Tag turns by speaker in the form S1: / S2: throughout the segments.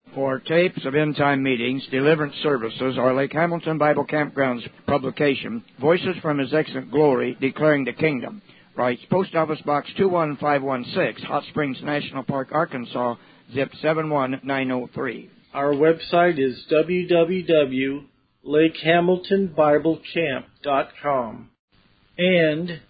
S1: For tapes of end-time meetings, deliverance services, or Lake Hamilton Bible Campground's publication, Voices from His Excellent Glory, Declaring the Kingdom, writes Post Office Box 21516, Hot Springs National Park, Arkansas, zip 71903.
S2: Our website is www.lakehamiltonbiblecamp.com and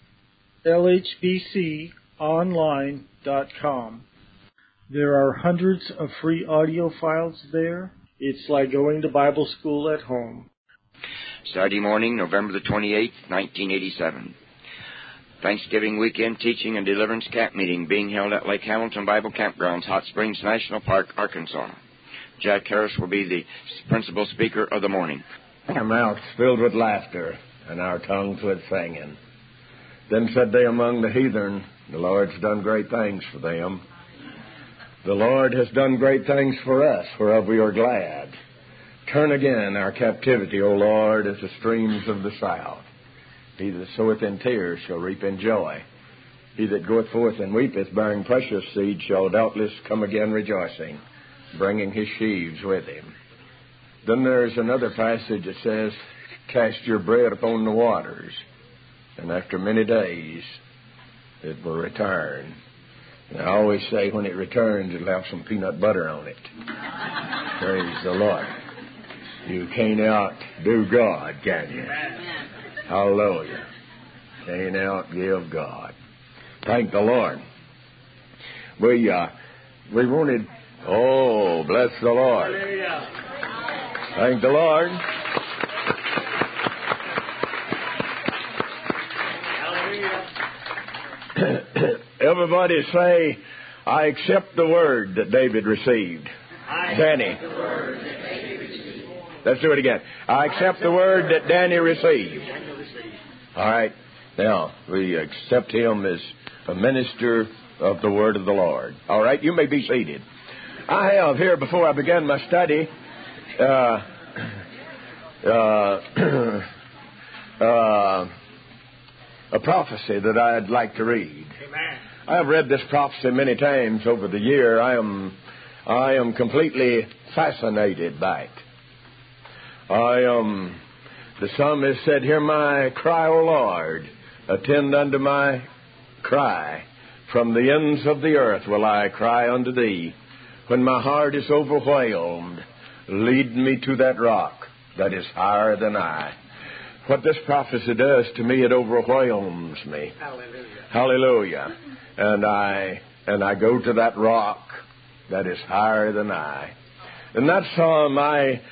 S2: lhbconline.com. There are hundreds of free audio files there. It's like going to Bible school at home.
S3: Saturday morning, November the 28th, 1987. Thanksgiving weekend teaching and deliverance camp meeting being held at Lake Hamilton Bible Campgrounds, Hot Springs National Park, Arkansas. Jack Harris will be the principal speaker of the morning.
S4: Our mouths filled with laughter and our tongues with singing. Then said they among the heathen, the Lord's done great things for them. The Lord has done great things for us, whereof we are glad. Turn again our captivity, O Lord, as the streams of the south. He that soweth in tears shall reap in joy. He that goeth forth and weepeth, bearing precious seed, shall doubtless come again rejoicing, bringing his sheaves with him. Then there's another passage that says, cast your bread upon the waters, and after many days it will return. And I always say when it returns, it'll have some peanut butter on it. Praise the Lord. You can't outdo God, can you? Hallelujah. Can't outgive God. Thank the Lord. We wanted... Oh, bless the Lord. Thank the Lord. Everybody say, I accept the word that David received. Danny. Let's do it again. I accept the word that Danny received. All right. Now, we accept him as a minister of the word of the Lord. All right. You may be seated. I have here, before I begin my study, a prophecy that I'd like to read. Amen. I have read this prophecy many times over the year. I am completely fascinated by it. The psalmist said, hear my cry, O Lord, attend unto my cry. From the ends of the earth will I cry unto thee. When my heart is overwhelmed, lead me to that rock that is higher than I. What this prophecy does to me, it overwhelms me. Hallelujah. Hallelujah. And I go to that rock that is higher than I. In that psalm, I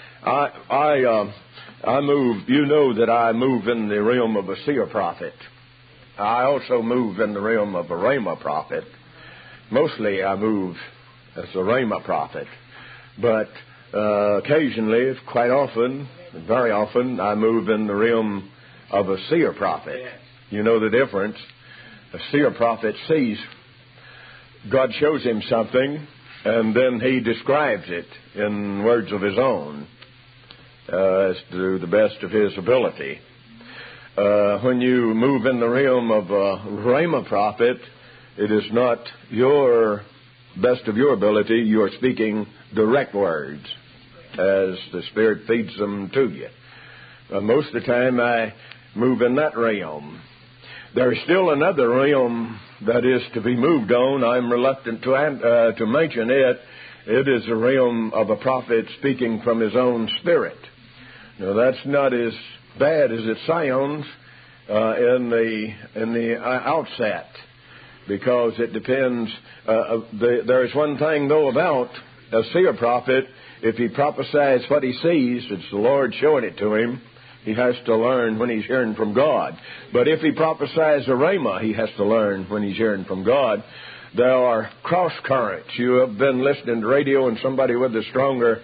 S4: move. You know that I move in the realm of a seer prophet. I also move in the realm of a rhema prophet. Mostly, I move as a rhema prophet, but occasionally, quite often, very often, I move in the realm of a seer prophet. You know the difference. A seer prophet sees. God shows him something, and then he describes it in words of his own, as to the best of his ability. When you move in the realm of a rhema prophet, it is not your best of your ability. You are speaking direct words as the Spirit feeds them to you. Most of the time I move in that realm. There is still another realm that is to be moved on. I'm reluctant to mention it. It is a realm of a prophet speaking from his own spirit. Now, that's not as bad as it sounds in the outset, because it depends. There is one thing, though, about a seer prophet. If he prophesies what he sees, it's the Lord showing it to him. He has to learn when he's hearing from God. But if he prophesies a rhema, he has to learn when he's hearing from God. There are cross currents. You have been listening to radio, and somebody with a stronger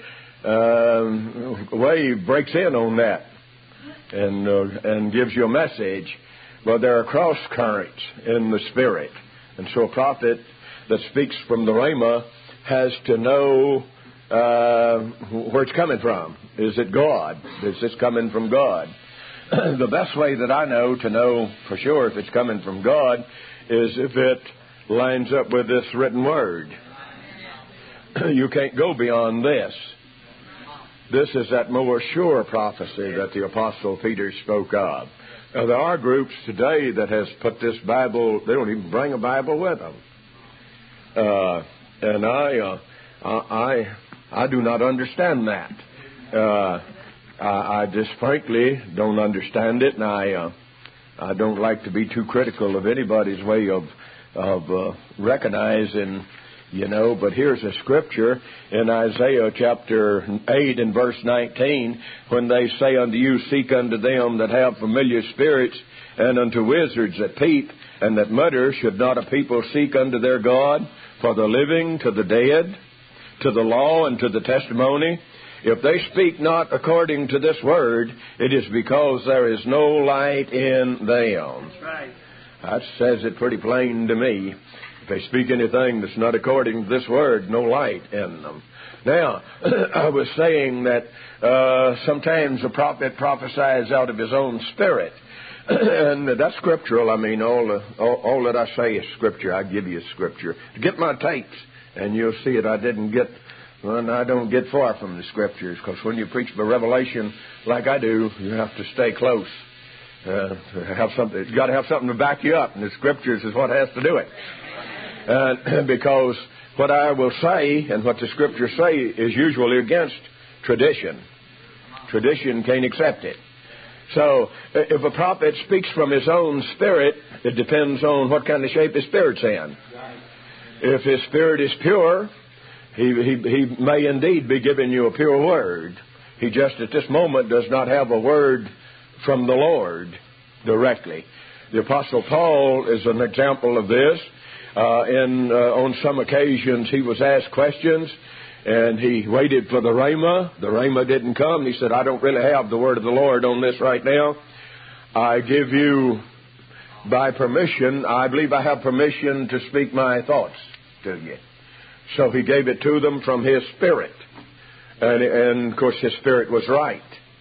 S4: wave breaks in on that and gives you a message. But there are cross currents in the Spirit. And so a prophet that speaks from the rhema has to know where it's coming from. Is it God? Is this coming from God? The best way that I know to know for sure if it's coming from God is if it lines up with this written word. you can't go beyond this. This is that more sure prophecy that the Apostle Peter spoke of. Now, there are groups today that has put this Bible, they don't even bring a Bible with them. And I do not understand that. I just frankly don't understand it, and I don't like to be too critical of anybody's way of recognizing, but here's a scripture in Isaiah chapter 8 and verse 19, when they say unto you, seek unto them that have familiar spirits, and unto wizards that peep and that mutter, should not a people seek unto their God, for the living, to the dead, to the law, and to the testimony? If they speak not according to this word, it is because there is no light in them. That's right. That says it pretty plain to me. If they speak anything that's not according to this word, no light in them. Now, I was saying that sometimes a prophet prophesies out of his own spirit. And that's scriptural. I mean, all that I say is scripture. I give you scripture. Get my tapes, and you'll see it. I don't get far from the scriptures, because when you preach by revelation like I do, you have to stay close. You've got to have something to back you up, and the scriptures is what has to do it. Because what I will say and what the scriptures say is usually against tradition. Tradition can't accept it. So if a prophet speaks from his own spirit, it depends on what kind of shape his spirit's in. If his spirit is pure, he may indeed be giving you a pure word. He just at this moment does not have a word from the Lord directly. The Apostle Paul is an example of this. On some occasions he was asked questions, and he waited for the Rhema. The Rhema didn't come. He said, I don't really have the word of the Lord on this right now. I give you, by permission, I believe I have permission to speak my thoughts to you. So he gave it to them from his spirit. And of course, his spirit was right.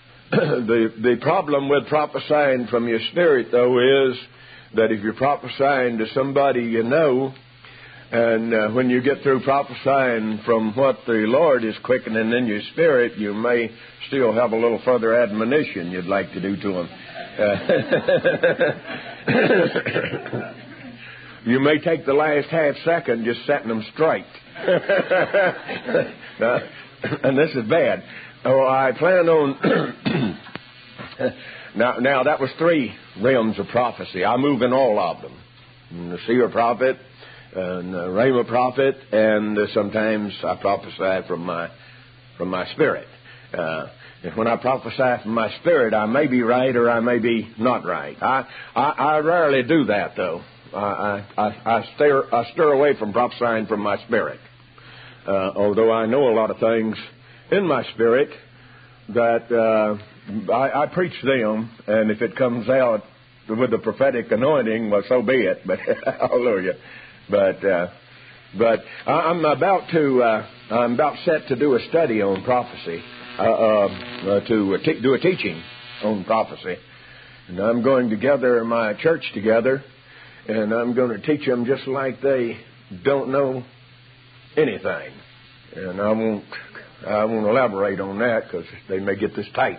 S4: The problem with prophesying from your spirit, though, is that if you're prophesying to somebody you know, and when you get through prophesying from what the Lord is quickening in your spirit, you may still have a little further admonition you'd like to do to them. You may take the last half second just setting them straight. And this is bad. Oh, I plan on... Now, that was 3 realms of prophecy. I move in all of them. The seer prophet, and the rhema prophet, and sometimes I prophesy from my spirit. And when I prophesy from my spirit, I may be right or I may be not right. I rarely do that, though. I stir away from prophesying from my spirit. Although I know a lot of things in my spirit that I preach them, and if it comes out with the prophetic anointing, well, so be it. But hallelujah. But I'm about set to do a study on prophecy, to do a teaching on prophecy, and I'm going to gather my church together, and I'm going to teach them just like they don't know anything, and I won't elaborate on that because they may get this type.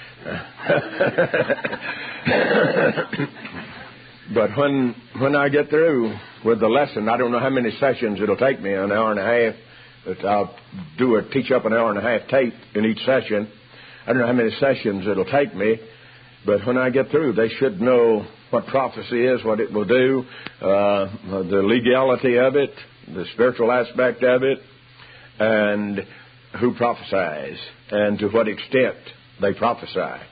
S4: But when I get through with the lesson, I don't know how many sessions it'll take me, an hour and a half. But I'll teach up an hour and a half tape in each session. I don't know how many sessions it'll take me, but when I get through, they should know what prophecy is, what it will do, the legality of it, the spiritual aspect of it, and who prophesies, and to what extent they prophesy.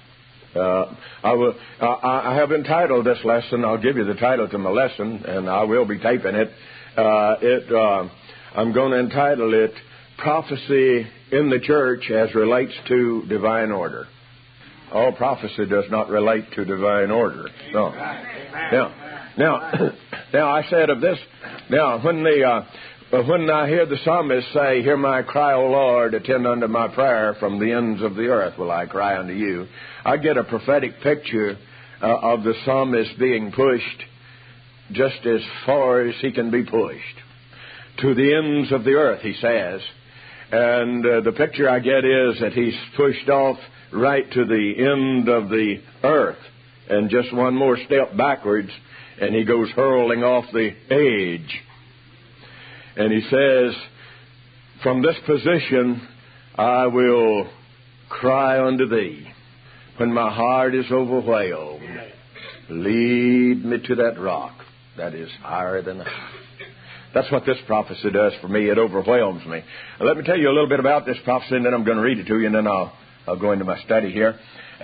S4: I have entitled this lesson, I'll give you the title to my lesson, and I will be taping it. I'm going to entitle it, Prophecy in the Church as Relates to Divine Order. All prophecy does not relate to divine order. No. Now I said of this, now when I hear the psalmist say, hear my cry, O Lord, attend unto my prayer, from the ends of the earth will I cry unto you, I get a prophetic picture of the psalmist being pushed just as far as he can be pushed. To the ends of the earth, he says. And the picture I get is that he's pushed off right to the end of the earth, and just one more step backwards, and he goes hurling off the edge. And he says, from this position, I will cry unto thee when my heart is overwhelmed. Lead me to that rock that is higher than I. That's what this prophecy does for me. It overwhelms me. Now, let me tell you a little bit about this prophecy, and then I'm going to read it to you, and then I'll go into my study here.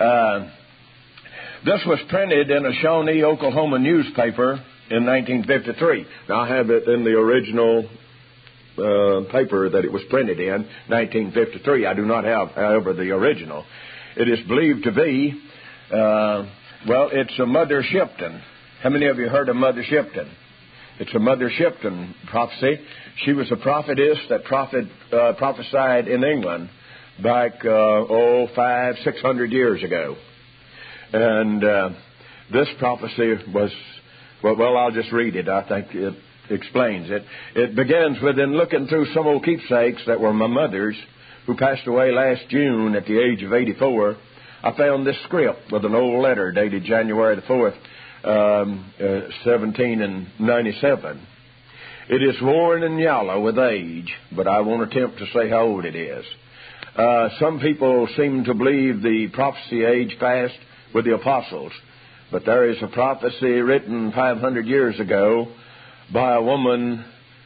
S4: This was printed in a Shawnee, Oklahoma newspaper in 1953. Now, I have it in the original paper that it was printed in, 1953. I do not have, however, the original. It is believed to be, it's a Mother Shipton. How many of you heard of Mother Shipton? It's a Mother Shipton prophecy. She was a prophetess that prophesied in England back, 500-600 years ago. And this prophecy was, I'll just read it. I think it explains it. It begins with, in looking through some old keepsakes that were my mother's, who passed away last June at the age of 84, I found this script with an old letter dated January the 4th, 1797. It is worn and yellow with age, but I won't attempt to say how old it is. Some people seem to believe the prophecy age passed with the apostles, but there is a prophecy written 500 years ago by a woman.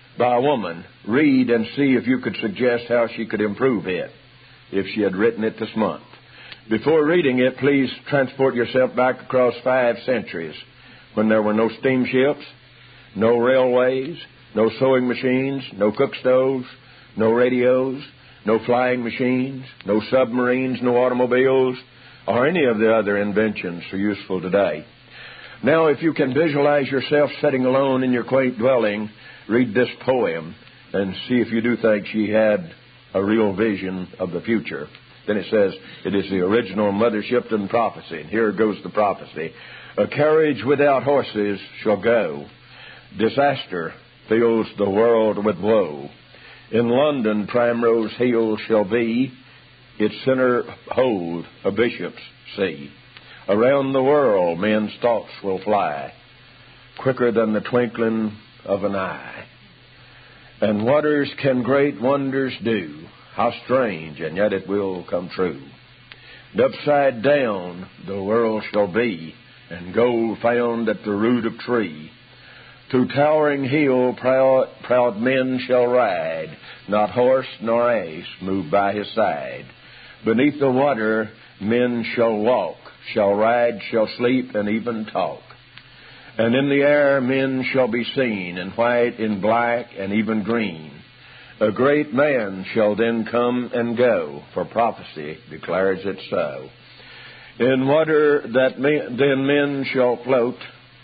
S4: Read and see if you could suggest how she could improve it if she had written it this month. Before reading it, please transport yourself back across 5 centuries when there were no steamships, no railways, no sewing machines, no cook stoves, no radios, no flying machines, no submarines, no automobiles, or any of the other inventions so useful today. Now, if you can visualize yourself sitting alone in your quaint dwelling, read this poem and see if you do think she had a real vision of the future. Then it says, it is the original Mother Shipton prophecy. And here goes the prophecy. A carriage without horses shall go. Disaster fills the world with woe. In London, Primrose Hill shall be, its center hold a bishop's see. Around the world men's thoughts will fly, quicker than the twinkling of an eye. And waters can great wonders do. How strange, and yet it will come true. And upside down the world shall be, and gold found at the root of tree. Through towering hill proud men shall ride, not horse nor ass move by his side. Beneath the water men shall walk, shall ride, shall sleep, and even talk. And in the air men shall be seen, in white, in black, and even green. A great man shall then come and go, for prophecy declares it so. In water then men shall float,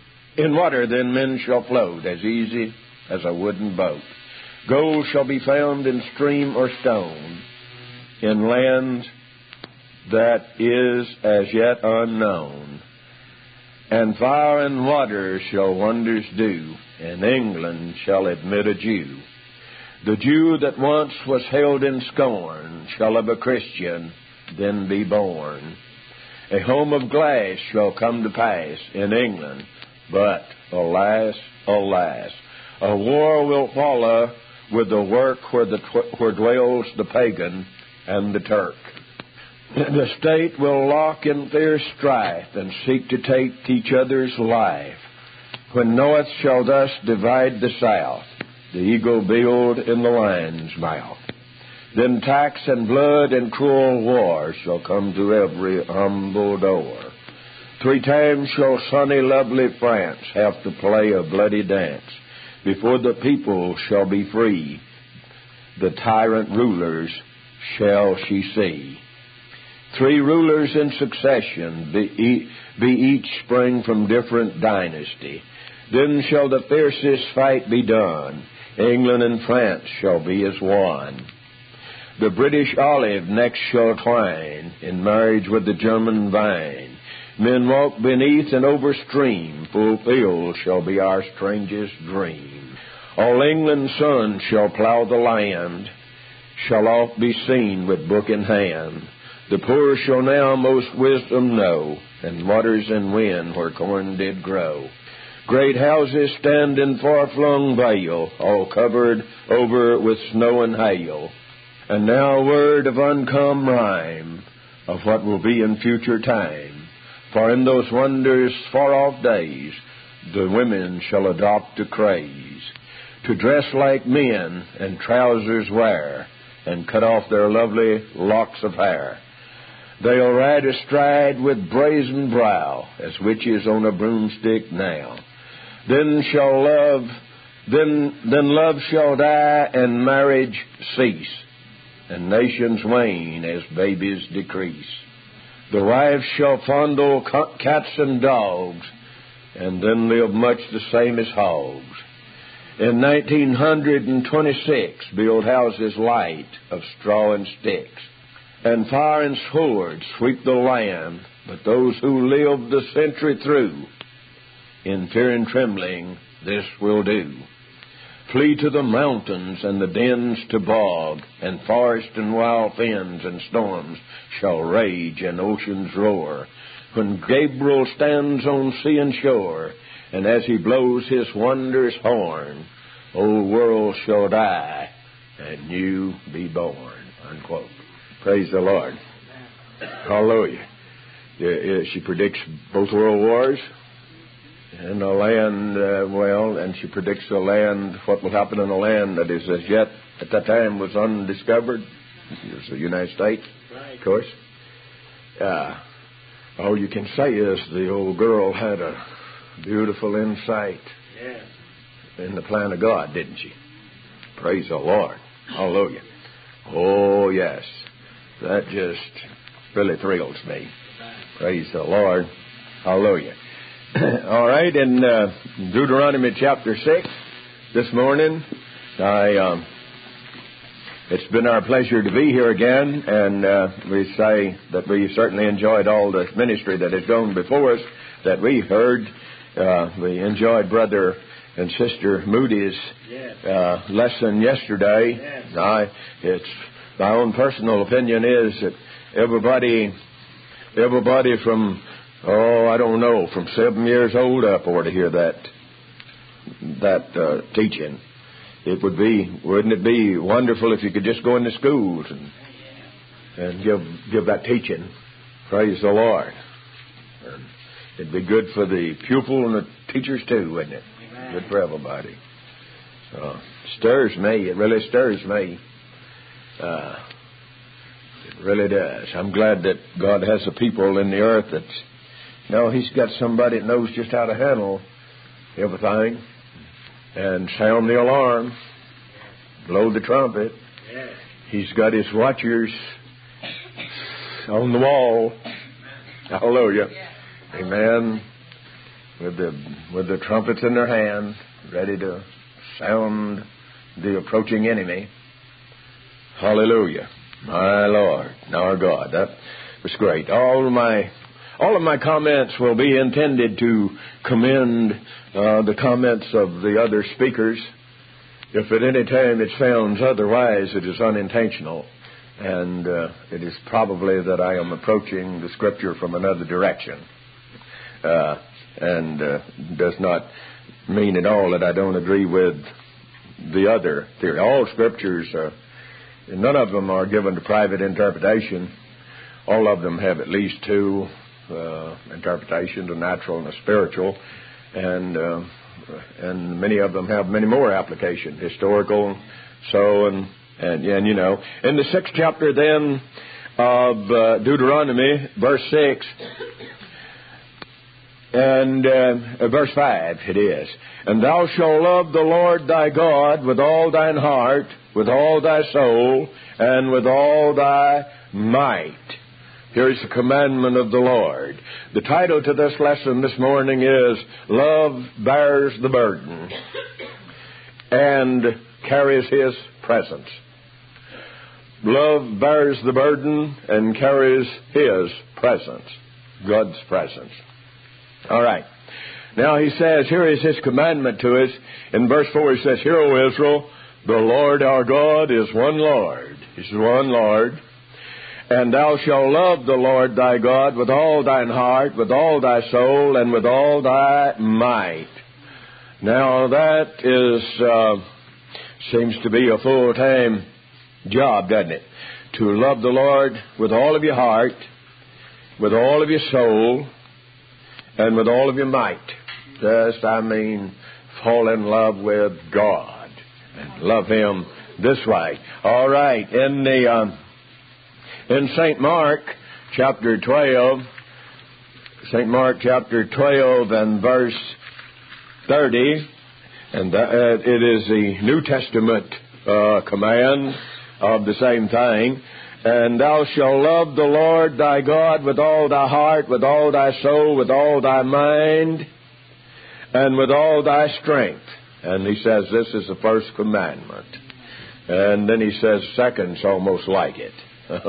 S4: as easy as a wooden boat. Gold shall be found in stream or stone, in lands that is as yet unknown. And fire and water shall wonders do, and England shall admit a Jew. The Jew that once was held in scorn shall of a Christian then be born. A home of glass shall come to pass in England, but alas, alas, a war will follow with the work where dwells the pagan and the Turk. The state will lock in fierce strife and seek to take each other's life. When north shall thus divide the south, the eagle build in the lion's mouth. Then tax and blood and cruel war shall come to every humble door. 3 times shall sunny lovely France have to play a bloody dance before the people shall be free. The tyrant rulers shall she see. 3 rulers in succession be each spring from different dynasty. Then shall the fiercest fight be done. England and France shall be as one. The British olive next shall twine in marriage with the German vine. Men walk beneath and over stream, fulfilled shall be our strangest dream. All England's sons shall plow the land, shall oft be seen with book in hand. The poor shall now most wisdom know, and waters and wind where corn did grow. Great houses stand in far-flung vale, all covered over with snow and hail. And now a word of uncome rhyme of what will be in future time. For in those wondrous far-off days, the women shall adopt a craze to dress like men and trousers wear, and cut off their lovely locks of hair. They'll ride astride with brazen brow, as witches on a broomstick now. Then love shall die and marriage cease, and nations wane as babies decrease. The wives shall fondle cats and dogs, and then live much the same as hogs. In 1926, build houses light of straw and sticks, and fire and sword sweep the land, but those who live the century through, in fear and trembling, this will do. Flee to the mountains and the dens to bog, and forest and wild fens and storms shall rage and oceans roar, when Gabriel stands on sea and shore, and as he blows his wondrous horn, old world shall die and new be born. Unquote. Praise the Lord. Hallelujah. She predicts both world wars and a land, and she predicts a land, what will happen in a land that is as yet, at that time, was undiscovered. It was the United States, of course. All you can say is the old girl had a beautiful insight in the plan of God, didn't she? Praise the Lord. Hallelujah. Oh, yes. That just really thrills me. Praise the Lord. Hallelujah. All right, in Deuteronomy chapter 6 this morning, it's been our pleasure to be here again, and we say that we certainly enjoyed all the ministry that has gone before us that we heard. We enjoyed Brother and Sister Moody's lesson yesterday. It's my own personal opinion is that everybody from from 7 years old up ought to hear that teaching. Wouldn't it be wonderful if you could just go into schools and give that teaching? Praise the Lord. And it'd be good for the pupil and the teachers too, wouldn't it? Amen. Good for everybody. Stirs me. It really stirs me. It really does. I'm glad that God has a people in the earth that's, He's got somebody that knows just how to handle everything and sound the alarm, blow the trumpet. He's got his watchers on the wall. Hallelujah. Amen. With the trumpets in their hand, ready to sound the approaching enemy. Hallelujah. My Lord, our God. That was great. All of my comments will be intended to commend the comments of the other speakers. If at any time it sounds otherwise, it is unintentional, and it is probably that I am approaching the Scripture from another direction, and does not mean at all that I don't agree with the other theory. All Scriptures none of them are given to private interpretation. All of them have at least two interpretations, a natural and a spiritual, and many of them have many more applications, historical, in the 6th chapter then of Deuteronomy, verse 6 and verse 5 it is, and thou shalt love the Lord thy God with all thine heart, with all thy soul, and with all thy might. Here's the commandment of the Lord. The title to this lesson this morning is Love Bears the Burden and Carries His Presence. Love bears the burden and carries His presence, God's presence. All right. Now he says, here is His commandment to us. In verse 4 he says, Hear, O Israel, the Lord our God is one Lord. is one Lord. And thou shalt love the Lord thy God with all thine heart, with all thy soul, and with all thy might. Now that seems to be a full-time job, doesn't it? To love the Lord with all of your heart, with all of your soul, and with all of your might. Fall in love with God and love Him this way. All right, in St. Mark chapter 12, St. Mark chapter 12 and verse 30, and it is the New Testament command of the same thing. And thou shalt love the Lord thy God with all thy heart, with all thy soul, with all thy mind, and with all thy strength. And he says this is the first commandment. And then he says second's almost like it.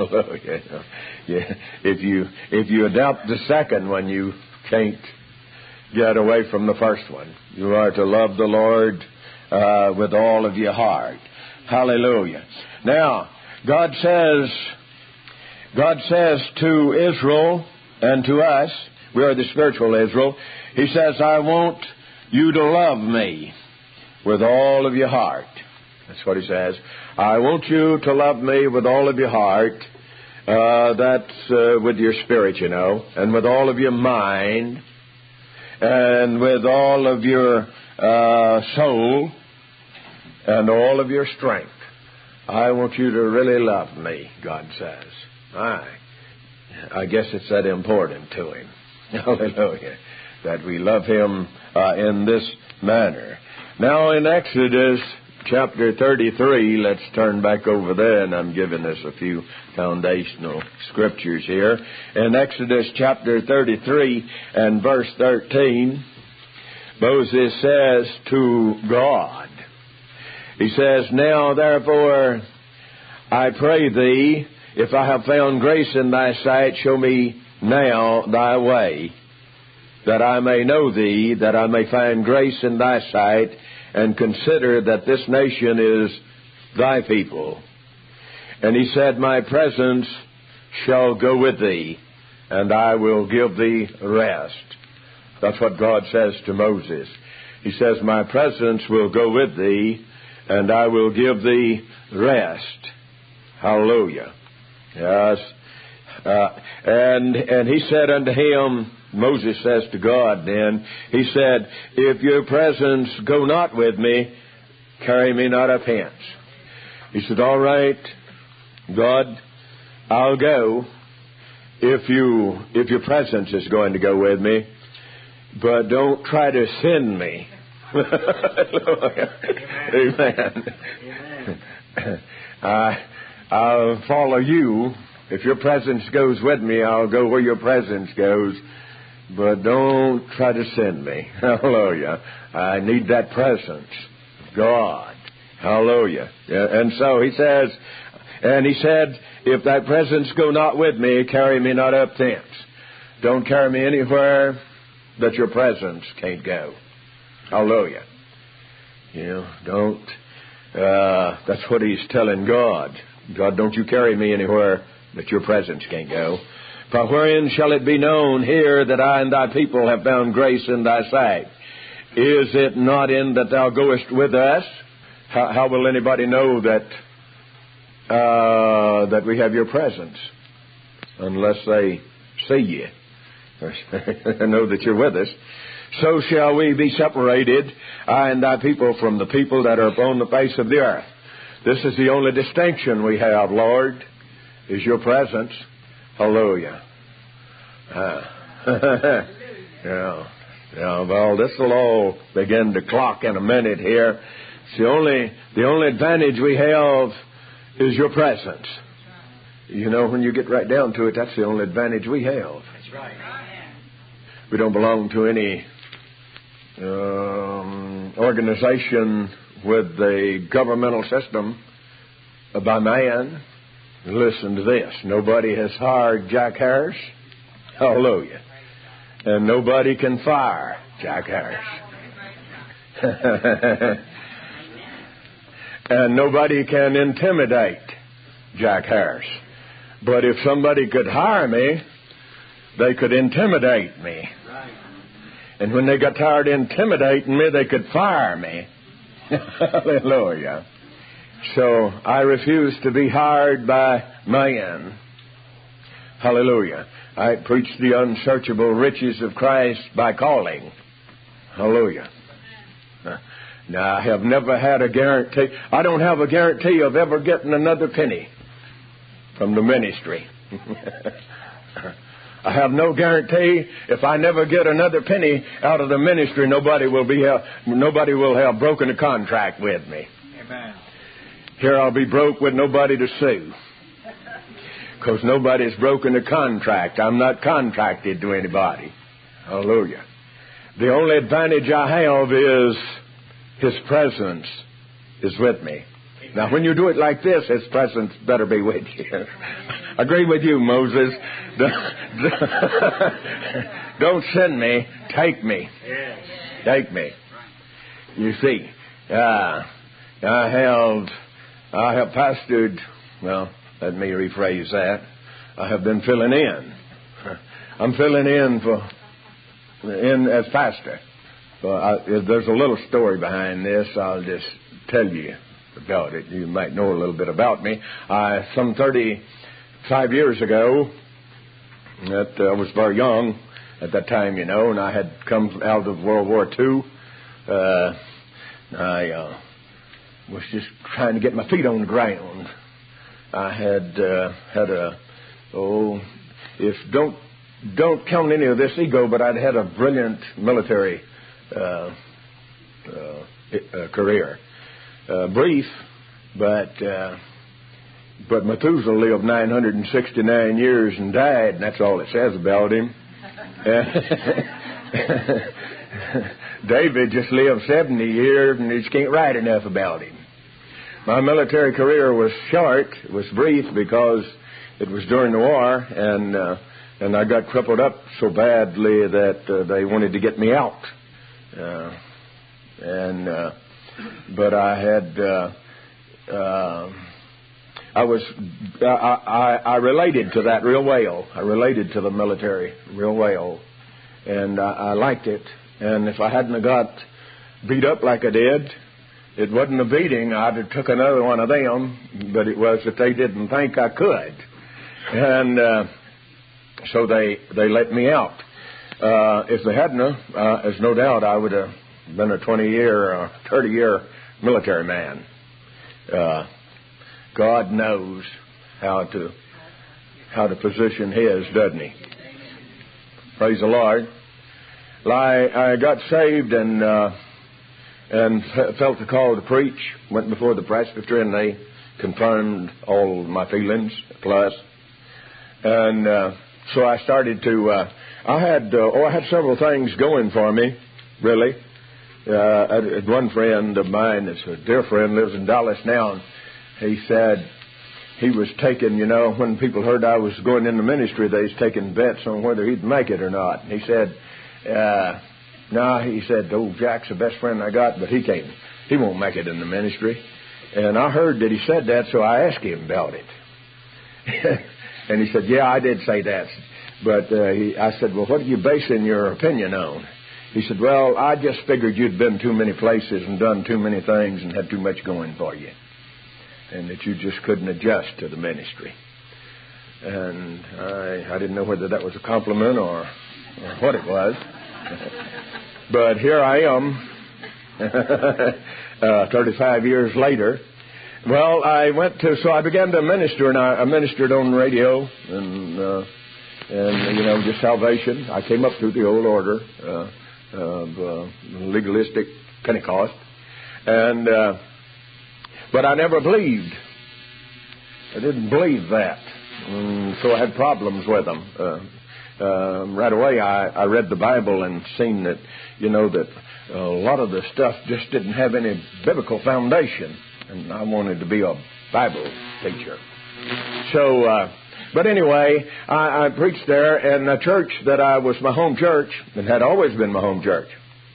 S4: If you adopt the second one, you can't get away from the first one. You are to love the Lord with all of your heart. Hallelujah. Now, God says to Israel and to us, we are the spiritual Israel, He says, I want you to love me with all of your heart. That's what He says. I want you to love me with all of your heart. That's with your spirit, you know, and with all of your mind, and with all of your soul, and all of your strength. I want you to really love me, God says. I guess it's that important to Him. Hallelujah. That we love Him in this manner. Now in Exodus chapter 33, let's turn back over there, and I'm giving us a few foundational scriptures here. In Exodus chapter 33 and verse 13, Moses says to God, he says, Now therefore I pray thee, if I have found grace in thy sight, show me now thy way, that I may know thee, that I may find grace in thy sight, and consider that this nation is thy people. And he said, My presence shall go with thee, and I will give thee rest. That's what God says to Moses. He says, My presence will go with thee, and I will give thee rest. Hallelujah. Yes. And he said unto him, Moses says to God then, he said, If your presence go not with me, carry me not up hence. He said, All right, God, I'll go if your presence is going to go with me, but don't try to send me. Amen. I'll follow you. If your presence goes with me, I'll go where your presence goes. But don't try to send me. Hallelujah. I need that presence. God. Hallelujah. And so he says, and he said, If thy presence go not with me, carry me not up thence. Don't carry me anywhere that your presence can't go. Hallelujah. Don't. That's what he's telling God. God, don't you carry me anywhere that your presence can't go. For wherein shall it be known here that I and thy people have found grace in thy sight? Is it not in that thou goest with us? How will anybody know that we have your presence? Unless they see you. Know that you're with us. So shall we be separated, I and thy people, from the people that are upon the face of the earth. This is the only distinction we have, Lord, is your presence. Hallelujah. Well, this will all begin to clock in a minute here. It's the only advantage we have is your presence. When you get right down to it, that's the only advantage we have.
S1: That's right.
S4: We don't belong to any organization with the governmental system by man. Listen to this. Nobody has hired Jack Harris. Hallelujah. And nobody can fire Jack Harris. And nobody can intimidate Jack Harris. But if somebody could hire me, they could intimidate me. And when they got tired of intimidating me, they could fire me. Hallelujah. So I refuse to be hired by man. Hallelujah. I preach the unsearchable riches of Christ by calling. Hallelujah. Now, I have never had a guarantee. I don't have a guarantee of ever getting another penny from the ministry. I have no guarantee if I never get another penny out of the ministry, nobody will have broken a contract with me.
S1: Amen.
S4: Here I'll be broke with nobody to sue. Because nobody's broken a contract. I'm not contracted to anybody. Hallelujah. The only advantage I have is His presence is with me. Now, when you do it like this, His presence better be with you. I agree with you, Moses. Don't send me. Take me. Take me. You see, I have pastored. Well, let me rephrase that. I have been filling in. I'm filling in as pastor. There's a little story behind this. I'll just tell you about it. You might know a little bit about me. Some 35 years ago, I was very young at that time, and I had come out of World War II. I was just trying to get my feet on the ground. I had don't count any of this ego, but I'd had a brilliant military career. Brief, but Methuselah lived 969 years and died, and that's all it says about him. David just lived 70 years, and you just can't write enough about him. My military career was short, it was brief, because it was during the war, and I got crippled up so badly that they wanted to get me out. But I had, I related to that real well. I related to the military real well, and I liked it. And if I hadn't got beat up like I did, it wasn't a beating. I'd have took another one of them, but it was that they didn't think I could, and so they let me out. If they hadn't, there's no doubt I would have been a 20-year or 30-year military man. God knows how to position His, doesn't He? Praise the Lord. I got saved and felt the call to preach. Went before the presbytery, and they confirmed all my feelings, plus. And so I started to. I had several things going for me, really. I had one friend of mine, that's a dear friend, lives in Dallas now, and he said he was taking, when people heard I was going into ministry, they was taking bets on whether he'd make it or not. And he said, he said, Jack's the best friend I got, but he won't make it in the ministry. And I heard that he said that, so I asked him about it. And he said, yeah, I did say that. But I said, well, what are you basing your opinion on? He said, well, I just figured you'd been too many places and done too many things and had too much going for you, and that you just couldn't adjust to the ministry. And I didn't know whether that was a compliment or what it was. But here I am, 35 years later. Well, so I began to minister, and I ministered on the radio, and just salvation. I came up through the old order of legalistic Pentecost, but I never believed. I didn't believe that, so I had problems with them. Right away, I read the Bible and seen that, that a lot of the stuff just didn't have any biblical foundation, and I wanted to be a Bible teacher. So, but anyway, I preached there, and the church that was my home church, and had always been my home church,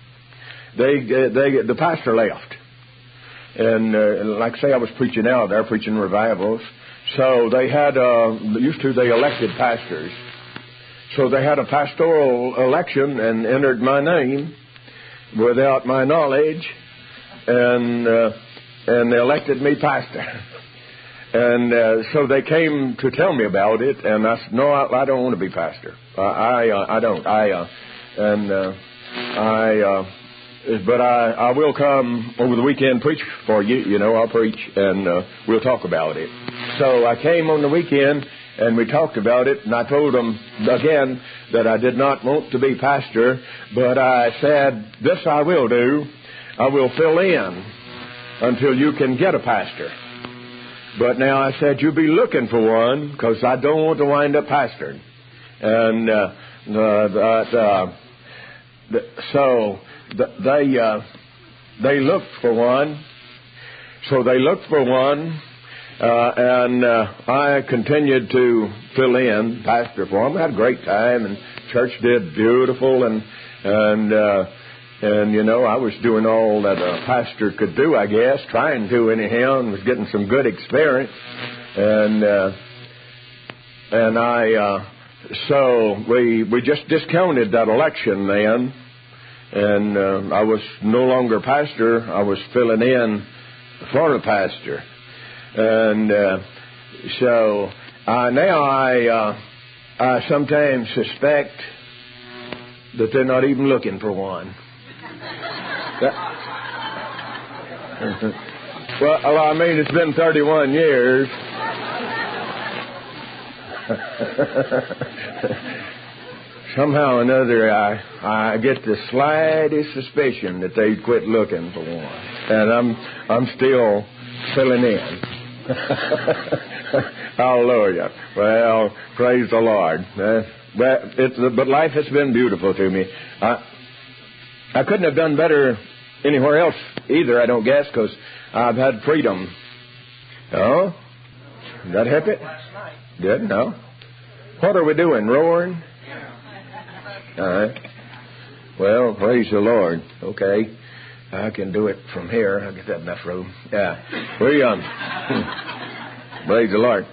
S4: the pastor left. And like I say, I was preaching out there, preaching revivals, So they had, they elected pastors. So they had a pastoral election and entered my name without my knowledge, and they elected me pastor. And so they came to tell me about it, and I said, no, I don't want to be pastor. I don't. But I will come over the weekend preach for you. You know, I'll preach, and we'll talk about it. So I came on the weekend, and we talked about it, and I told them again that I did not want to be pastor, but I said, this I will do. I will fill in until you can get a pastor. But now I said, you be looking for one, because I don't want to wind up pastoring. And so they looked for one. So they looked for one, and I continued to fill in, pastor for them. I had a great time, and church did beautiful, and you know, I was doing all that a pastor could do, I guess, trying to anyhow, and was getting some good experience. So we just discounted that election then, and I was no longer pastor. I was filling in for a pastor, and so now I sometimes suspect that they're not even looking for one. Well, I mean, it's been 31 years. Somehow or another, I get the slightest suspicion that they quit looking for one, and I'm still filling in. Hallelujah. Well, praise the Lord. But life has been beautiful to me. I couldn't have done better anywhere else either, I don't guess, because I've had freedom. Oh? Did that help it? Good? No? What are we doing? Roaring? All right. Well, praise the Lord. Okay. I can do it from here. I'll get that enough room. Yeah. Praise the Lord.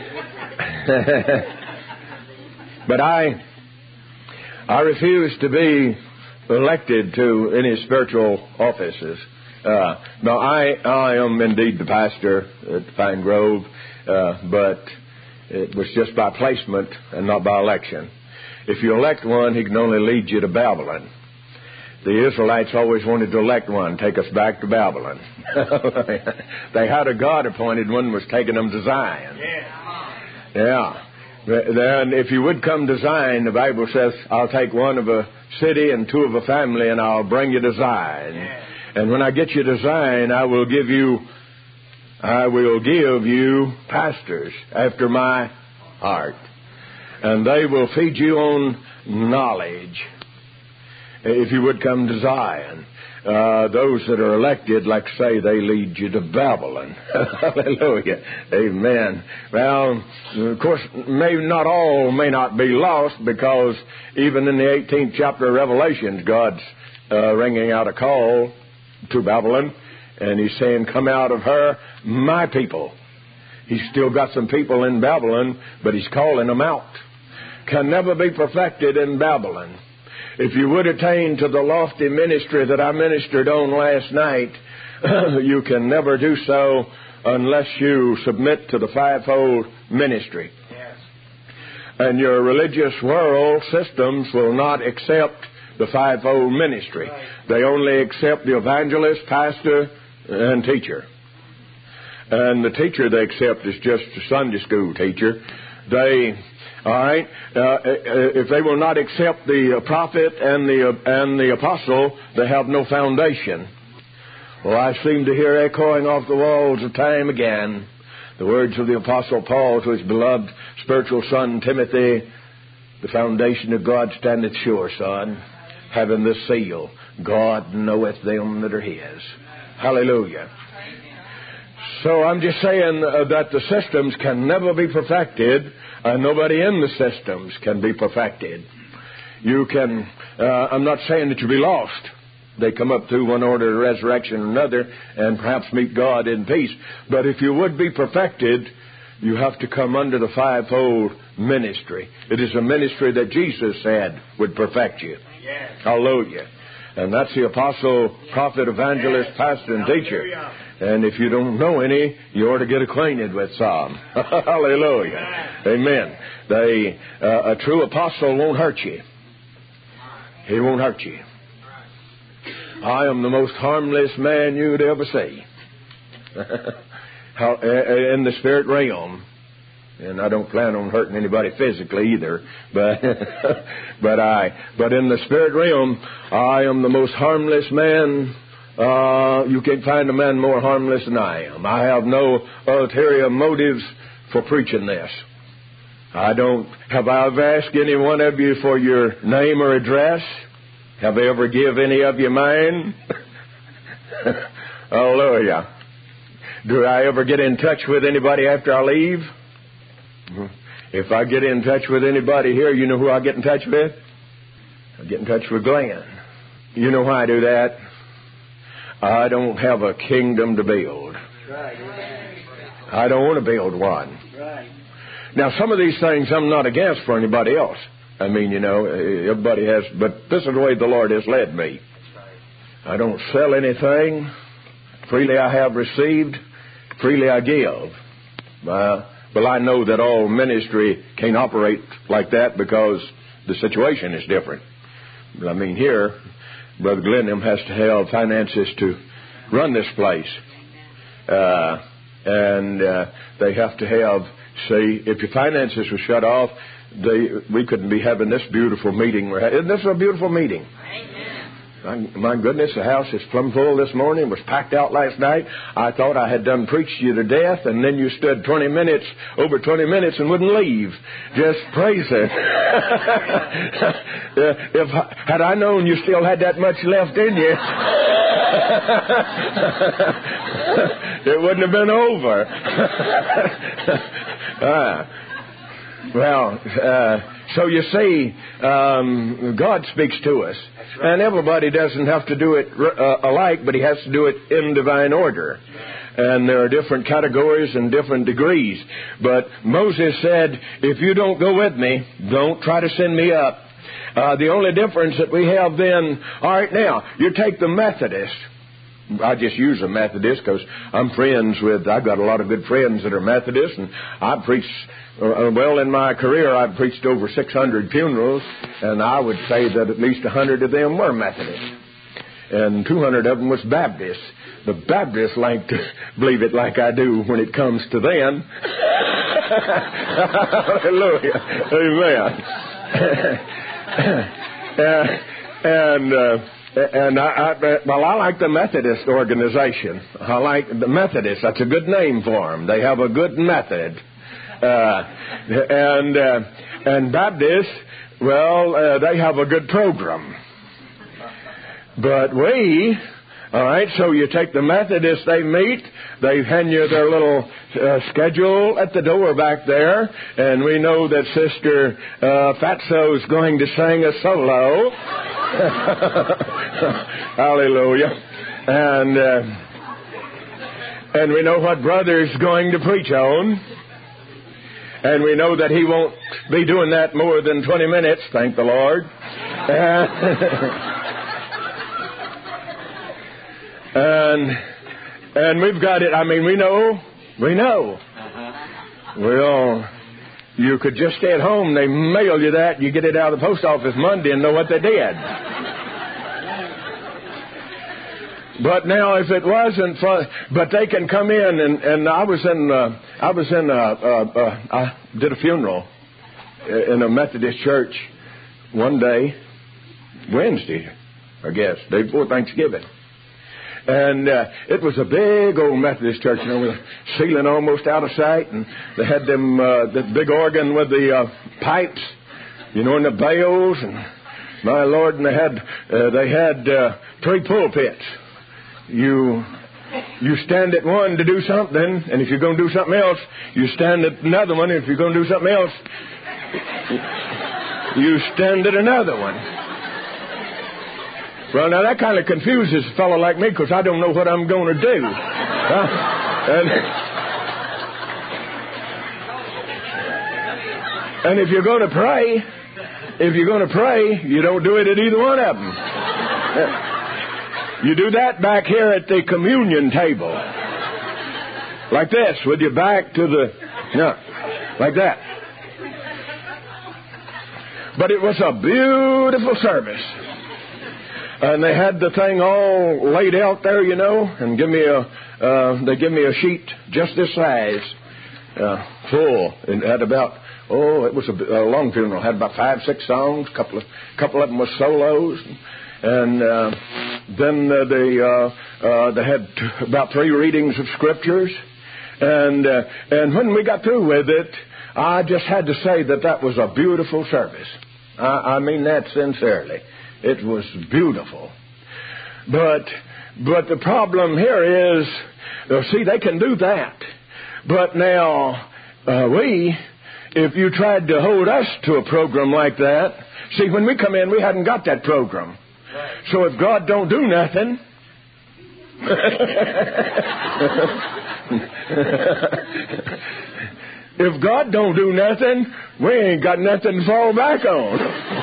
S4: But I refuse to be elected to any spiritual offices. No, I am indeed the pastor at Pine Grove, but it was just by placement and not by election. If you elect one, he can only lead you to Babylon. The Israelites always wanted to elect one, take us back to Babylon. They had a God-appointed one, was taking them to Zion. Yeah. Then if you would come to Zion, the Bible says, I'll take one of a city and two of a family, and I'll bring you to Zion. And when I get you to Zion, I will give you pastors after my heart. And they will feed you on knowledge. If you would come to Zion. Those that are elected, like say, they lead you to Babylon. Hallelujah. Amen. Well, of course, maybe not all may not be lost, because even in the 18th chapter of Revelations, God's ringing out a call to Babylon, and he's saying, come out of her, my people. He's still got some people in Babylon, but he's calling them out. Can never be perfected in Babylon. If you would attain to the lofty ministry that I ministered on last night, you can never do so unless you submit to the fivefold ministry. Yes. And your religious world systems will not accept the fivefold ministry. Right. They only accept the evangelist, pastor, and teacher. And the teacher they accept is just a Sunday school teacher. All right. If they will not accept the prophet and the apostle, they have no foundation. Well, I seem to hear echoing off the walls of time again the words of the apostle Paul to his beloved spiritual son Timothy: "The foundation of God standeth sure, son, having this seal: God knoweth them that are His." Hallelujah. So I'm just saying that the systems can never be perfected, and nobody in the systems can be perfected. You can, I'm not saying that you'll be lost. They come up through one order of resurrection or another, and perhaps meet God in peace. But if you would be perfected, You have to come under the fivefold ministry. It is a ministry that Jesus said would perfect you. Yes. Hallelujah. And that's the apostle, prophet, evangelist, pastor, and teacher. And if you don't know any, you ought to get acquainted with some. Hallelujah. Amen. A true apostle won't hurt you. He won't hurt you. I am the most harmless man you'd ever see. In the spirit realm. And I don't plan on hurting anybody physically either. But in the spirit realm, I am the most harmless man. You can't find a man more harmless than I am. I have no ulterior motives for preaching this. Have I ever asked any one of you for your name or address? Have I ever give any of you mine? Hallelujah. Do I ever get in touch with anybody after I leave? If I get in touch with anybody here, you know who I get in touch with? I get in touch with Glenn. You know why I do that? I don't have a kingdom to build. I don't want to build one. Now, some of these things I'm not against for anybody else. I mean, everybody has, but this is the way the Lord has led me. I don't sell anything. Freely I have received, freely I give. Well, I know that all ministry can't operate like that because the situation is different. I mean, here, Brother Glenham has to have finances to run this place. And they have to have, if your finances were shut off, we couldn't be having this beautiful meeting. Isn't this a beautiful meeting? My goodness, the house is plumb full this morning. It was packed out last night. I thought I had done preached you to death, and then you stood over 20 minutes and wouldn't leave. Just praising. Had I known you still had that much left in you, it wouldn't have been over. So you see, God speaks to us. Right. And everybody doesn't have to do it alike, but he has to do it in divine order. And there are different categories and different degrees. But Moses said, if you don't go with me, don't try to send me up. The only difference that we have then, all right, now, you take the Methodist. I just use a Methodist because I've got a lot of good friends that are Methodists, and I preach, in my career I've preached over 600 funerals, and I would say that at least 100 of them were Methodist, and 200 of them was Baptist. The Baptists like to believe it like I do when it comes to them. Hallelujah. Amen. And I like the Methodist organization. I like the Methodists. That's a good name for them. They have a good method. And Baptists, they have a good program. But all right, so you take the Methodists, they meet, they hand you their little schedule at the door back there, and we know that Sister Fatso is going to sing a solo. Hallelujah. And we know what Brother's going to preach on. And we know that he won't be doing that more than 20 minutes, thank the Lord. And we've got it. I mean, we know. Well, you could just stay at home. They mail you that. You get it out of the post office Monday and know what they did. But now, if it wasn't for, but they can come in, and I did a funeral in a Methodist church one day, Wednesday, I guess, day before Thanksgiving. And it was a big old Methodist church, with the ceiling almost out of sight, and they had the big organ with the pipes, and the bells, and my Lord, and they had 3 pulpits. You stand at one to do something, and if you're going to do something else, you stand at another one. And if you're going to do something else, you stand at another one. Well, now that kind of confuses a fellow like me because I don't know what I'm going to do. And if you're going to pray, you don't do it at either one of them. You do that back here at the communion table. Like this, with your back to the... No, like that. But it was a beautiful service. And they had the thing all laid out there, you know, and they give me a sheet just this size, full. And had about, it was a long funeral. Had about 5-6 songs. Couple of them was solos. And then they had about 3 readings of scriptures. And when we got through with it, I just had to say that was a beautiful service. I mean that sincerely. It was beautiful. But the problem here is, see, they can do that. But now, if you tried to hold us to a program like that, see, when we come in, we hadn't got that program. So if God don't do nothing, if God don't do nothing, we ain't got nothing to fall back on.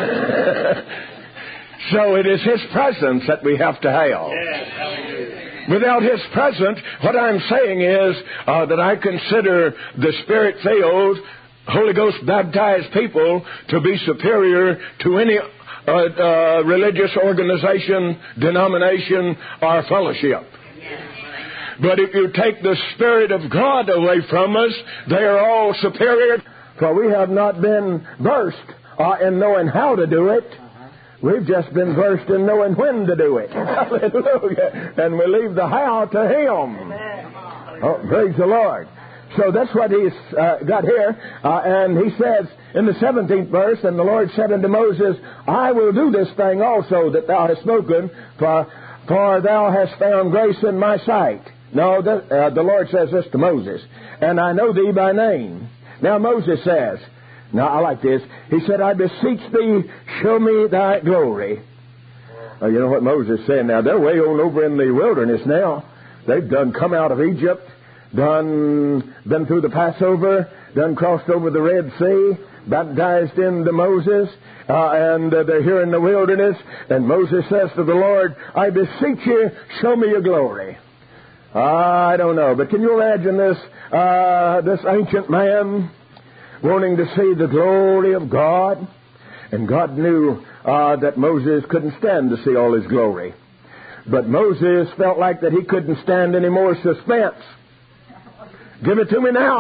S4: So it is His presence that we have to have. Without His presence, what I'm saying is that I consider the Spirit-filled, Holy Ghost baptized people to be superior to any religious organization, denomination, or fellowship. But if you take the Spirit of God away from us, they are all superior. For we have not been versed in knowing how to do it. We've just been versed in knowing when to do it. Hallelujah. And we leave the how to Him. Oh, praise the Lord. So that's what He's got here. And He says in the 17th verse, and the Lord said unto Moses, I will do this thing also that thou hast spoken, for thou hast found grace in my sight. No, the Lord says this to Moses, and I know thee by name. Now Moses says, now I like this, he said, I beseech thee, show me thy glory. You know what Moses is saying now? They're way on over in the wilderness now. They've done come out of Egypt, done been through the Passover, done crossed over the Red Sea, baptized into Moses, and they're here in the wilderness. And Moses says to the Lord, I beseech you, show me your glory. I don't know, but can you imagine this ancient man wanting to see the glory of God? And God knew that Moses couldn't stand to see all His glory. But Moses felt like that he couldn't stand any more suspense. Give it to me now.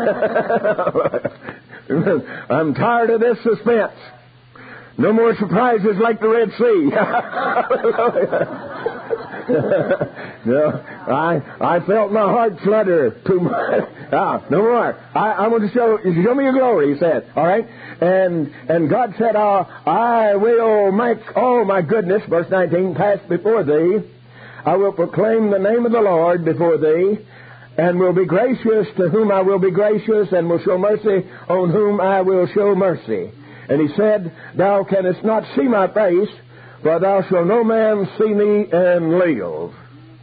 S4: I'm tired of this suspense. No more surprises like the Red Sea. No, I felt my heart flutter too much. No more. I want to show me your glory, he said. All right? And God said, I will make all my goodness, verse 19, pass before thee. I will proclaim the name of the Lord before thee, and will be gracious to whom I will be gracious, and will show mercy on whom I will show mercy. And he said, thou canst not see my face, for thou shalt no man see me and live.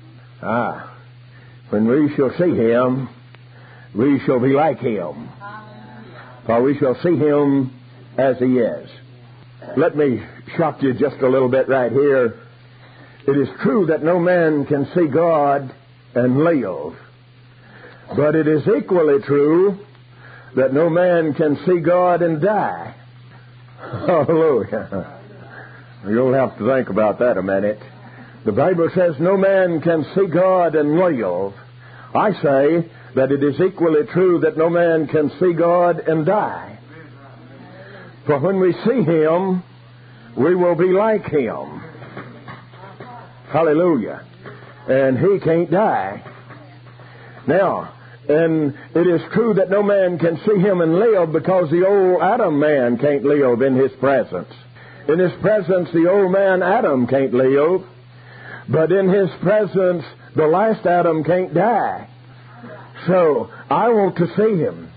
S4: When we shall see Him, we shall be like Him. For we shall see Him as He is. Let me shock you just a little bit right here. It is true that no man can see God and live. But it is equally true that no man can see God and die. Hallelujah. You'll have to think about that a minute. The Bible says no man can see God and live. I say that it is equally true that no man can see God and die. For when we see Him, we will be like Him. Hallelujah. And He can't die. Now, and it is true that no man can see Him and live, because the old Adam man can't live in His presence. In His presence, the old man Adam can't live. But in His presence, the last Adam can't die. So, I want to see Him.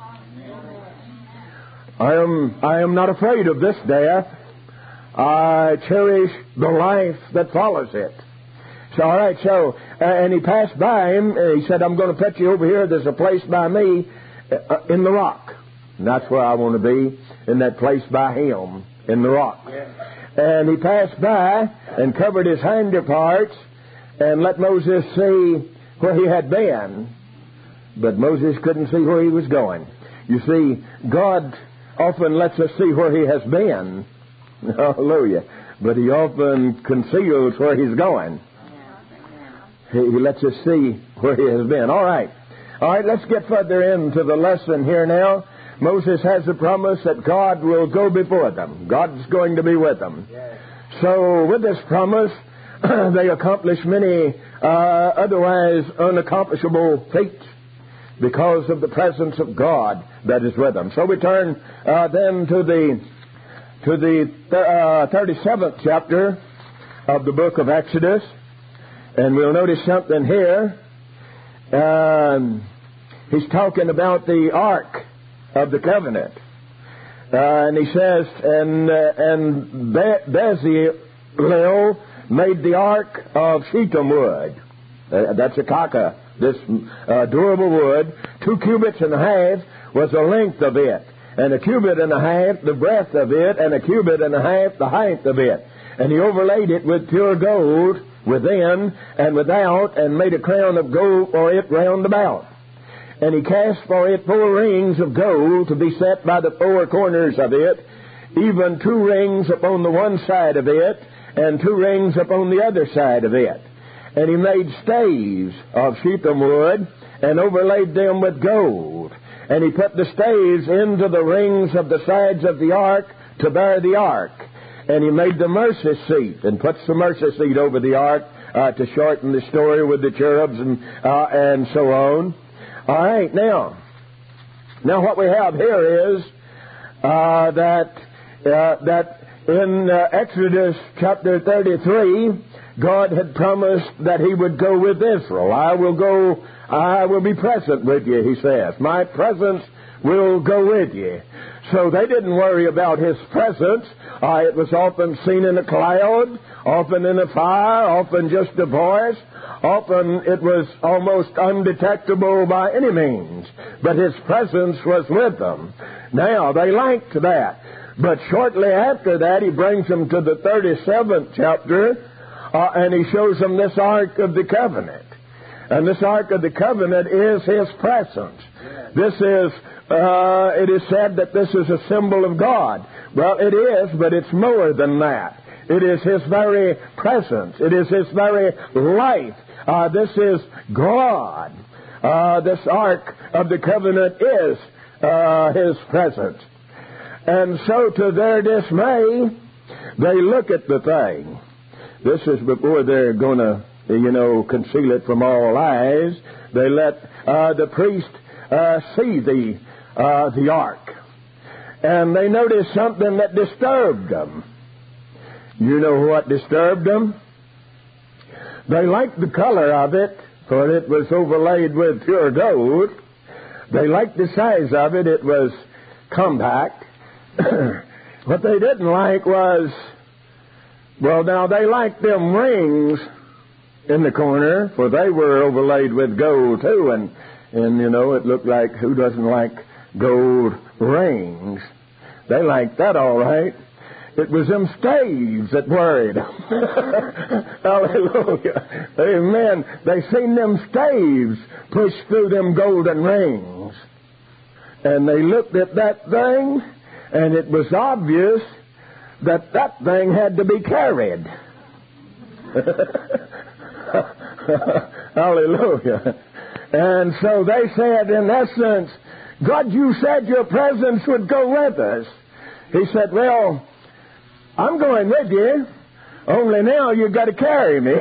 S4: I am not afraid of this death. I cherish the life that follows it. So, all right, so, and he passed by him, and he said, I'm going to put you over here. There's a place by me in the rock. And that's where I want to be, in that place by Him, in the rock. And he passed by and covered his hinder parts and let Moses see where he had been. But Moses couldn't see where he was going. You see, God often lets us see where He has been. Hallelujah. But He often conceals where He's going. He lets us see where He has been. All right, let's get further into the lesson here now. Moses has the promise that God will go before them. God's going to be with them. So with this promise, they accomplish many otherwise unaccomplishable feats because of the presence of God that is with them. So we turn then to the 37th chapter of the book of Exodus, and we'll notice something here. He's talking about the Ark of the Covenant. And he says, and Bezalel made the Ark of shittim wood. That's a kaka, this durable wood. 2 cubits and a half was the length of it, and 1 cubit and a half the breadth of it, and 1 cubit and a half the height of it. And he overlaid it with pure gold within and without, and made a crown of gold for it round about. And he cast for it 4 rings of gold to be set by the 4 corners of it, even 2 rings upon the one side of it, and 2 rings upon the other side of it. And he made staves of shittim wood, and overlaid them with gold. And he put the staves into the rings of the sides of the ark to bear the ark. And he made the mercy seat, and puts the mercy seat over the ark to shorten the story with the cherubs and so on. All right, now what we have here is that in Exodus chapter 33, God had promised that He would go with Israel. I will be present with you, He says. My presence will go with you. So they didn't worry about His presence. It was often seen in a cloud, often in a fire, often just a voice. Often it was almost undetectable by any means. But His presence was with them. Now, they liked that. But shortly after that, He brings them to the 37th chapter, and He shows them this Ark of the Covenant. And this Ark of the Covenant is His presence. It is said that this is a symbol of God. Well, it is, but it's more than that. It is His very presence. It is His very life. This is God. This Ark of the Covenant is His presence. And so to their dismay, they look at the thing. This is before they're going to, conceal it from all eyes. They let the priest see the ark. And they noticed something that disturbed them. You know what disturbed them? They liked the color of it, for it was overlaid with pure gold. They liked the size of it. It was compact. What they didn't like was, they liked them rings in the corner, for they were overlaid with gold too, and it looked like, who doesn't like gold rings? They liked that all right. It was them staves that worried. Hallelujah. Amen. They seen them staves push through them golden rings. And they looked at that thing, and it was obvious that thing had to be carried. Hallelujah. And so they said, in essence, God, you said your presence would go with us. He said, well, I'm going with you, only now you've got to carry me.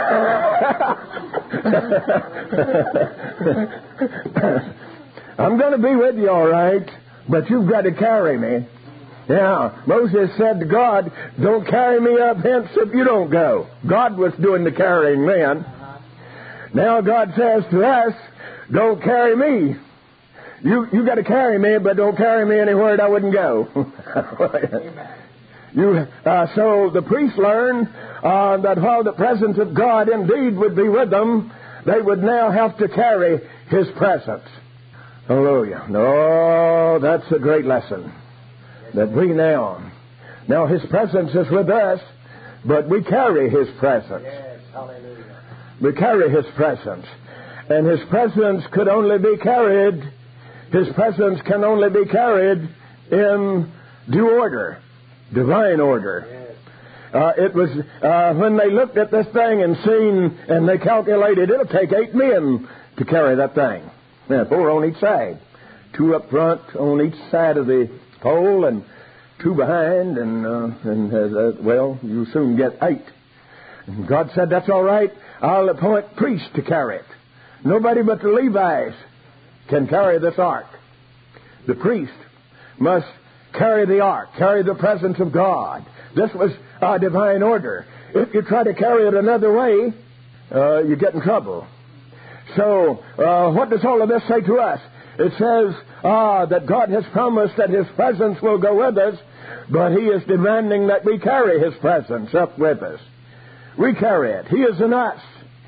S4: I'm going to be with you, all right, but you've got to carry me. Yeah, Moses said to God, don't carry me up hence if you don't go. God was doing the carrying then. Now God says to us, don't carry me. You got to carry me, but don't carry me anywhere that I wouldn't go. So the priests learned that while the presence of God indeed would be with them, they would now have to carry His presence. Hallelujah. No, that's a great lesson. That we now His presence is with us, but we carry His presence.
S2: Yes, hallelujah.
S4: We carry His presence. And His presence could only be carried, His presence can only be carried in due order, divine order.
S2: Yes.
S4: It was when they looked at this thing and seen, and they calculated it'll take 8 men to carry that thing. Yeah, 4 on each side. 2 up front on each side of the pole, and 2 behind, well, you'll soon get 8. And God said, that's all right. I'll appoint priests to carry it. Nobody but the Levites can carry this ark. The priest must carry the ark, carry the presence of God. This was a divine order. If you try to carry it another way, you get in trouble. So, what does all of this say to us? It says that God has promised that His presence will go with us, but He is demanding that we carry His presence up with us. We carry it. He is in us.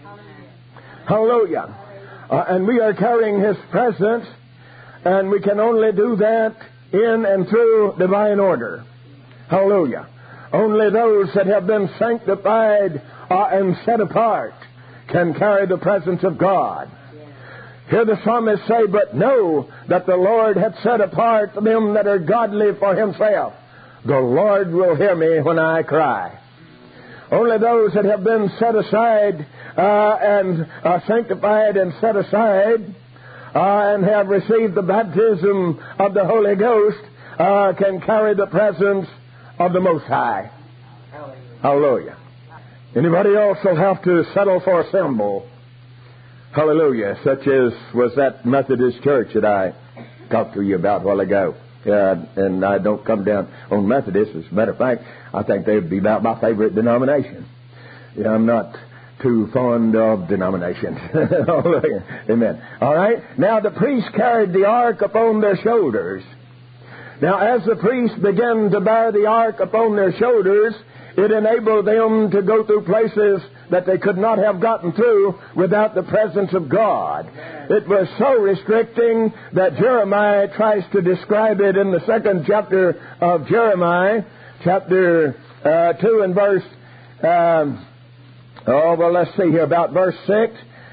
S4: Hallelujah. And we are carrying His presence, and we can only do that in and through divine order. Hallelujah. Only those that have been sanctified and set apart can carry the presence of God. Hear the psalmist say, but know that the Lord hath set apart them that are godly for Himself. The Lord will hear me when I cry. Only those that have been set aside and sanctified and set aside and have received the baptism of the Holy Ghost can carry the presence of the Most High. Hallelujah. Anybody else will have to settle for a symbol. Hallelujah. Such as was that Methodist church that I talked to you about a while ago. And I don't come down on Methodists. As a matter of fact, I think they would be about my favorite denomination. Yeah, I'm not too fond of denominations. Amen. All right. Now the priests carried the ark upon their shoulders. Now as the priests began to bear the ark upon their shoulders, it enabled them to go through places that they could not have gotten through without the presence of God. It was so restricting that Jeremiah tries to describe it in the 2nd chapter of Jeremiah, chapter 2 and verse, let's see here, about verse 6.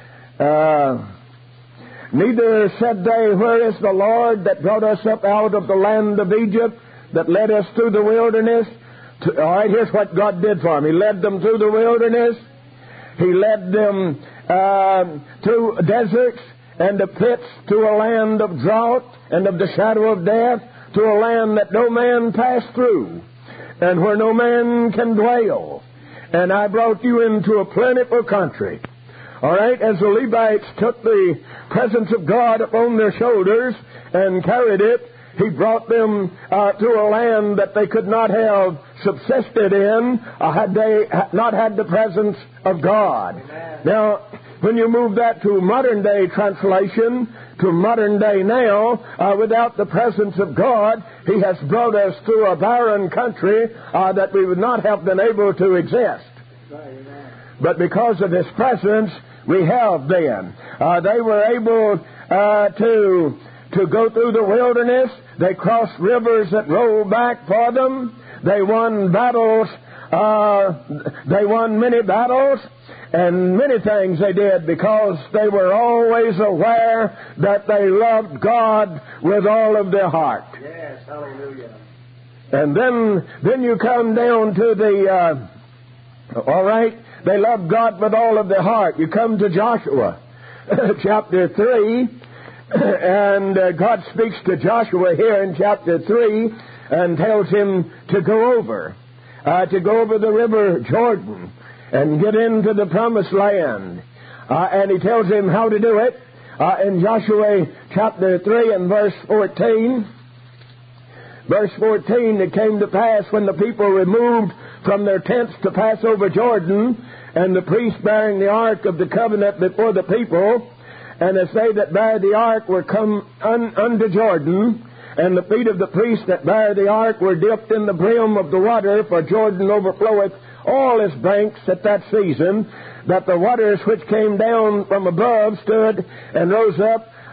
S4: Neither said they, where is the Lord that brought us up out of the land of Egypt, that led us through the wilderness? All right, here's what God did for them. He led them through the wilderness. He led them through deserts and the pits to a land of drought and of the shadow of death, to a land that no man passed through and where no man can dwell. And I brought you into a plentiful country. All right, as the Levites took the presence of God upon their shoulders and carried it, He brought them to a land that they could not have subsisted in had they not had the presence of God. Amen. Now, when you move that to modern day translation, to modern day now, without the presence of God, He has brought us through a barren country that we would not have been able to exist. Amen. But because of His presence, we have been. They were able to go through the wilderness. They crossed rivers that rolled back for them. They won battles. They won many battles, and many things they did because they were always aware that they loved God with all of their heart.
S2: Yes, hallelujah.
S4: And then you come down to the, all right, they loved God with all of their heart. You come to Joshua, chapter 3, and God speaks to Joshua here in chapter 3 and tells him to go over the river Jordan and get into the promised land. And He tells him how to do it in Joshua chapter 3 and verse 14. Verse 14, it came to pass when the people removed from their tents to pass over Jordan, and the priest bearing the ark of the covenant before the people, and as they that bare the ark were come unto Jordan, and the feet of the priests that bare the ark were dipped in the brim of the water, for Jordan overfloweth all his banks at that season, that the waters which came down from above stood and rose up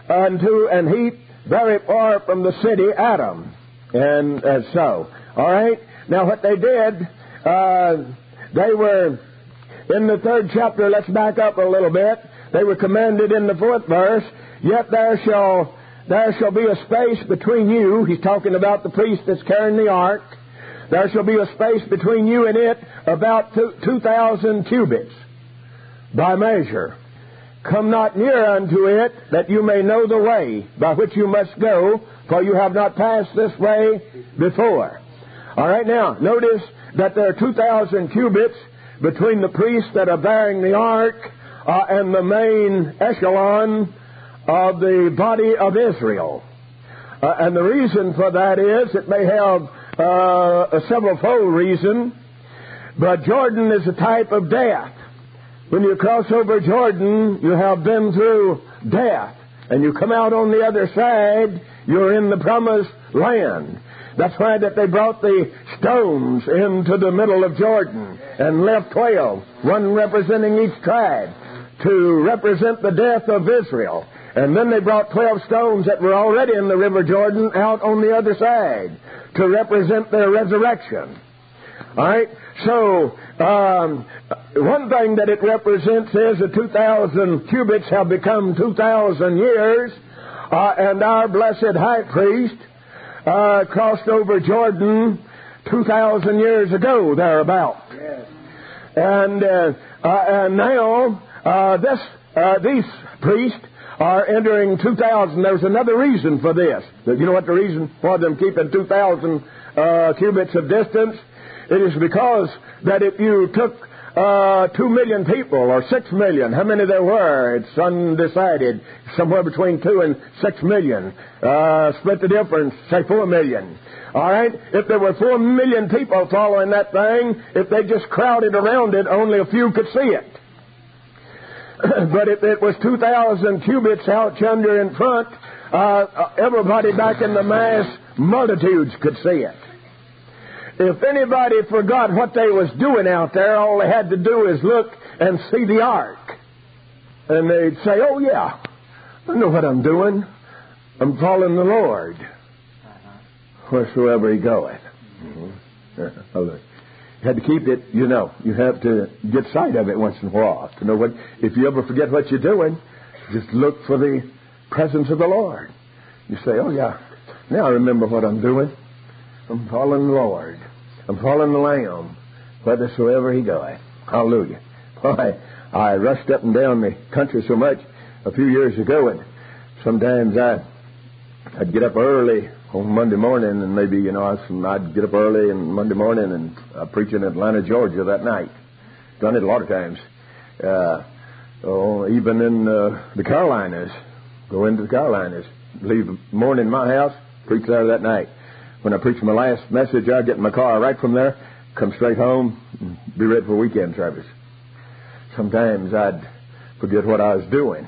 S4: unto an heap very far from the city Adam. And so. All right? Now what they did, they were, in the 3rd chapter, let's back up a little bit. They were commanded in the 4th verse, yet there shall be a space between you. He's talking about the priest that's carrying the ark. There shall be a space between you and it about 2,000 cubits by measure. Come not near unto it, that you may know the way by which you must go, for you have not passed this way before. All right, now, notice that there are 2,000 cubits between the priests that are bearing the ark and the main echelon of the body of Israel. And the reason for that is, it may have a several-fold reason, but Jordan is a type of death. When you cross over Jordan, you have been through death. And you come out on the other side, you're in the promised land. That's why that they brought the stones into the middle of Jordan and left 12, one representing each tribe, to represent the death of Israel. And then they brought 12 stones that were already in the river Jordan out on the other side to represent their resurrection. All right? So, one thing that it represents is that 2,000 cubits have become 2,000 years, and our blessed high priest crossed over Jordan 2,000 years ago, thereabout. Yes. And now, these priests are entering 2,000. There's another reason for this. You know what the reason for them keeping 2,000 cubits of distance? It is because that if you took 2 million people or 6 million, how many there were, it's undecided, somewhere between 2 and 6 million. Split the difference, say 4 million. All right? If there were 4 million people following that thing, if they just crowded around it, only a few could see it. But if it was 2,000 cubits out yonder in front, everybody back in the mass multitudes could see it. If anybody forgot what they was doing out there, all they had to do is look and see the ark. And they'd say, oh yeah, I know what I'm doing. I'm following the Lord wheresoever he goeth. You had to keep it, you know. You have to get sight of it once in a while. To know what, if you ever forget what you're doing, just look for the presence of the Lord. You say, oh yeah, now I remember what I'm doing. I'm following the Lord. I'm following the Lamb, whithersoever he goeth. Hallelujah. Boy, I rushed up and down the country so much a few years ago, and sometimes I'd get up early on Monday morning, and maybe, you know, I'd get up early on Monday morning and preach in Atlanta, Georgia that night. Done it a lot of times. Even in the Carolinas. Go into the Carolinas. Leave the morning in my house, preach there that night. When I preach my last message, I'd get in my car right from there, come straight home, and be ready for weekend service. Sometimes I'd forget what I was doing.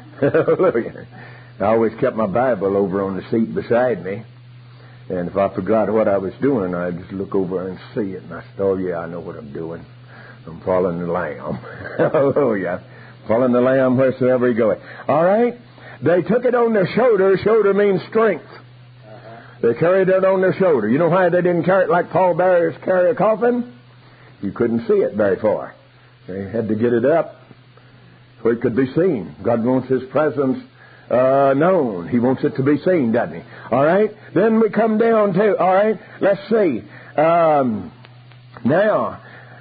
S4: I always kept my Bible over on the seat beside me. And if I forgot what I was doing, I'd just look over and see it. And I said, oh, yeah, I know what I'm doing. I'm following the Lamb. Hallelujah. Following the Lamb wheresoever he goeth. All right? They took it on their shoulder. Shoulder means strength. They carried it on their shoulder. You know why they didn't carry it like pallbearers carry a coffin? You couldn't see it very far. They had to get it up where it could be seen. God wants his presence known. He wants it to be seen, doesn't he? All right? Then we come down to, all right, let's see. Now,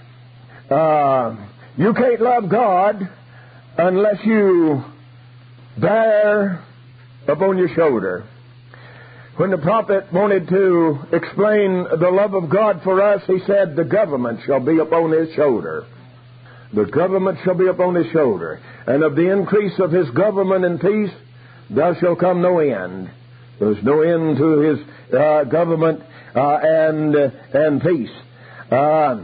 S4: you can't love God unless you bear upon your shoulder. When the prophet wanted to explain the love of God for us, he said, the government shall be upon his shoulder. The government shall be upon his shoulder. And of the increase of his government and peace, there shall come no end. There's no end to his government and peace. All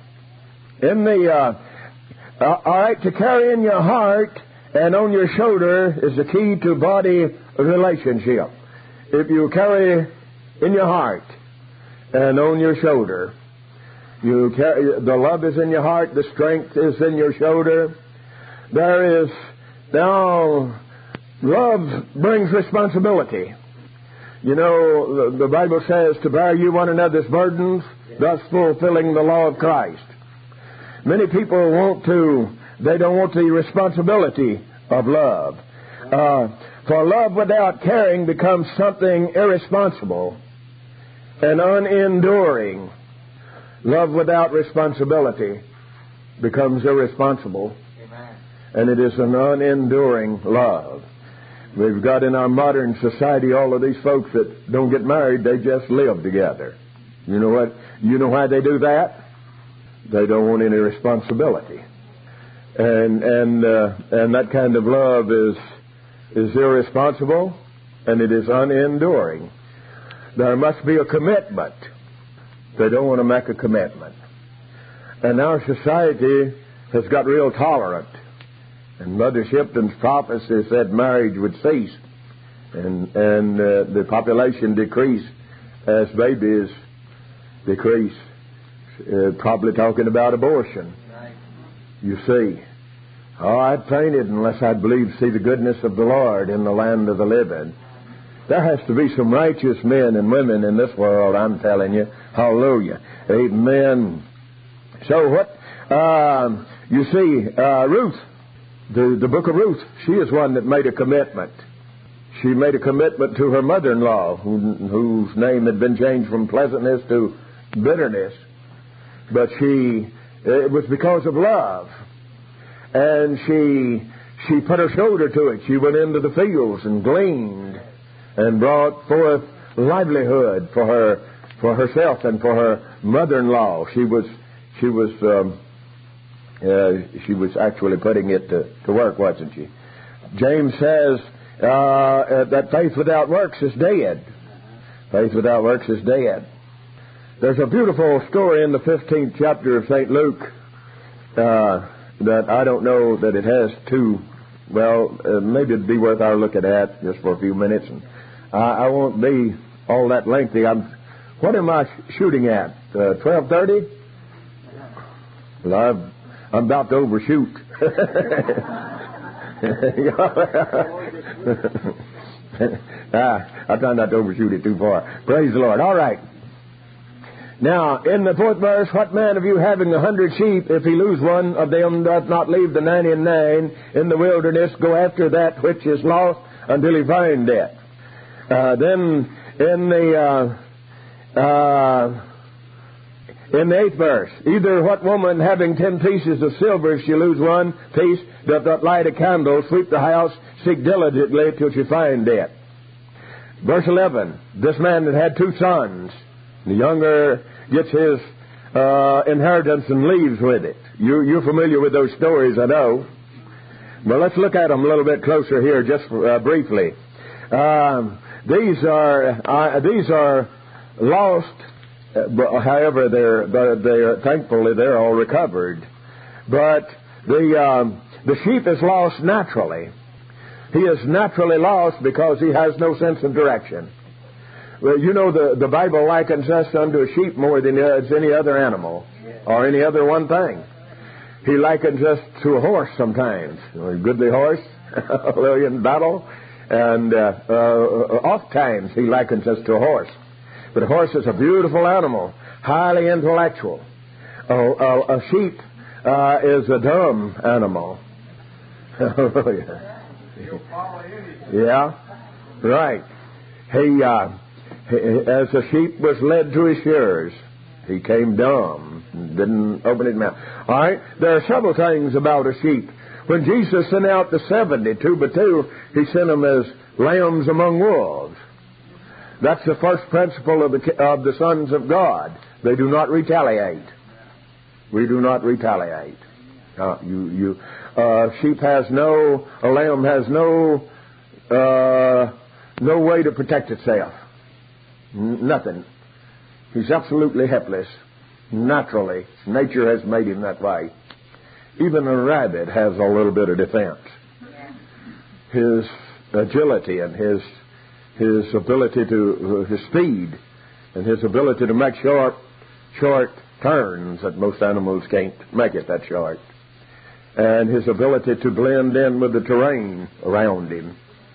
S4: right, to carry in your heart and on your shoulder is the key to body relationship. If you carry in your heart and on your shoulder, you carry, the love is in your heart, the strength is in your shoulder. There is now Love brings responsibility. You know, the Bible says to bear you one another's burdens, thus fulfilling the law of Christ. Many people they don't want the responsibility of love. For love without caring becomes something irresponsible and unenduring. Love without responsibility becomes irresponsible. Amen. And it is an unenduring love. We've got in our modern society all of these folks that don't get married, they just live together. You know what? You know why they do that? They don't want any responsibility. And that kind of love is irresponsible, and it is unenduring. There must be a commitment. They don't want to make a commitment. And our society has got real tolerant. And Mother Shipton's prophecy said marriage would cease, and the population decrease as babies decrease. Probably talking about abortion. You see, I'd fainted unless I'd believed see the goodness of the Lord in the land of the living. There has to be some righteous men and women in this world, I'm telling you. Hallelujah. Amen. So what, you see, Ruth, the book of Ruth, she is one that made a commitment. She made a commitment to her mother-in-law, whose name had been changed from pleasantness to bitterness. But it was because of love. And she put her shoulder to it. She went into the fields and gleaned and brought forth livelihood for herself and for her mother-in-law. She was actually putting it to work, wasn't she? James says that faith without works is dead. Faith without works is dead. There's a beautiful story in the 15th chapter of St. Luke that I don't know that it has maybe it'd be worth our looking at just for a few minutes. And I won't be all that lengthy. What am I shooting at? 12:30? Well, I'm about to overshoot. I try not to overshoot it too far. Praise the Lord. All right. Now, in the 4th verse, what man of you having 100 sheep, if he lose one of them, doth not leave the 99 in the wilderness, go after that which is lost until he find it? Then in the 8th verse, either what woman having 10 pieces of silver, if she lose one piece, doth not light a candle, sweep the house, seek diligently till she find it? Verse 11, this man that had 2 sons, the younger gets his inheritance and leaves with it. You're familiar with those stories, I know. Well, let's look at them a little bit closer here, just briefly. These are lost. However, they're thankfully they're all recovered. But the sheep is lost naturally. He is naturally lost because he has no sense of direction. Well, you know, the Bible likens us unto a sheep more than any other animal or any other one thing. He likens us to a horse sometimes, a goodly horse, in battle, and oft times he likens us to a horse. But a horse is a beautiful animal, highly intellectual. A sheep is a dumb animal. Yeah, right. As a sheep was led to his shearers, he came dumb, didn't open his mouth. All right, there are several things about a sheep. When Jesus sent out the 70, 2 by 2, he sent them as lambs among wolves. That's the first principle of the sons of God. They do not retaliate. We do not retaliate. A lamb has no way to protect itself. Nothing. He's absolutely helpless. Naturally. Nature has made him that way. Even a rabbit has a little bit of defense. His agility and his ability to his speed and his ability to make short turns that most animals can't make it that short. And his ability to blend in with the terrain around him.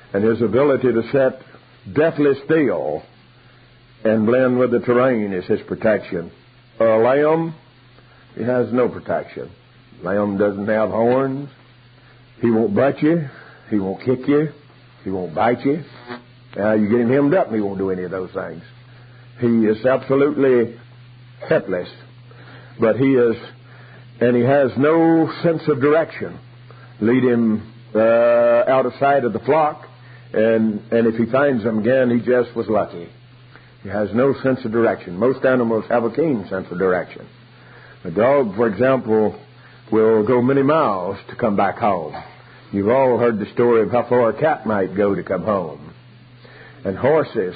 S4: and his ability to sit deathly still and blend with the terrain is his protection. A lamb, he has no protection. Lamb doesn't have horns. He won't butt you. He won't kick you. He won't bite you. You get him hemmed up and he won't do any of those things. He is absolutely helpless. But he has no sense of direction. Lead him out of sight of the flock, and if he finds them again, he just was lucky. He has no sense of direction. Most animals have a keen sense of direction. A dog, for example, will go many miles to come back home. You've all heard the story of how far a cat might go to come home. And horses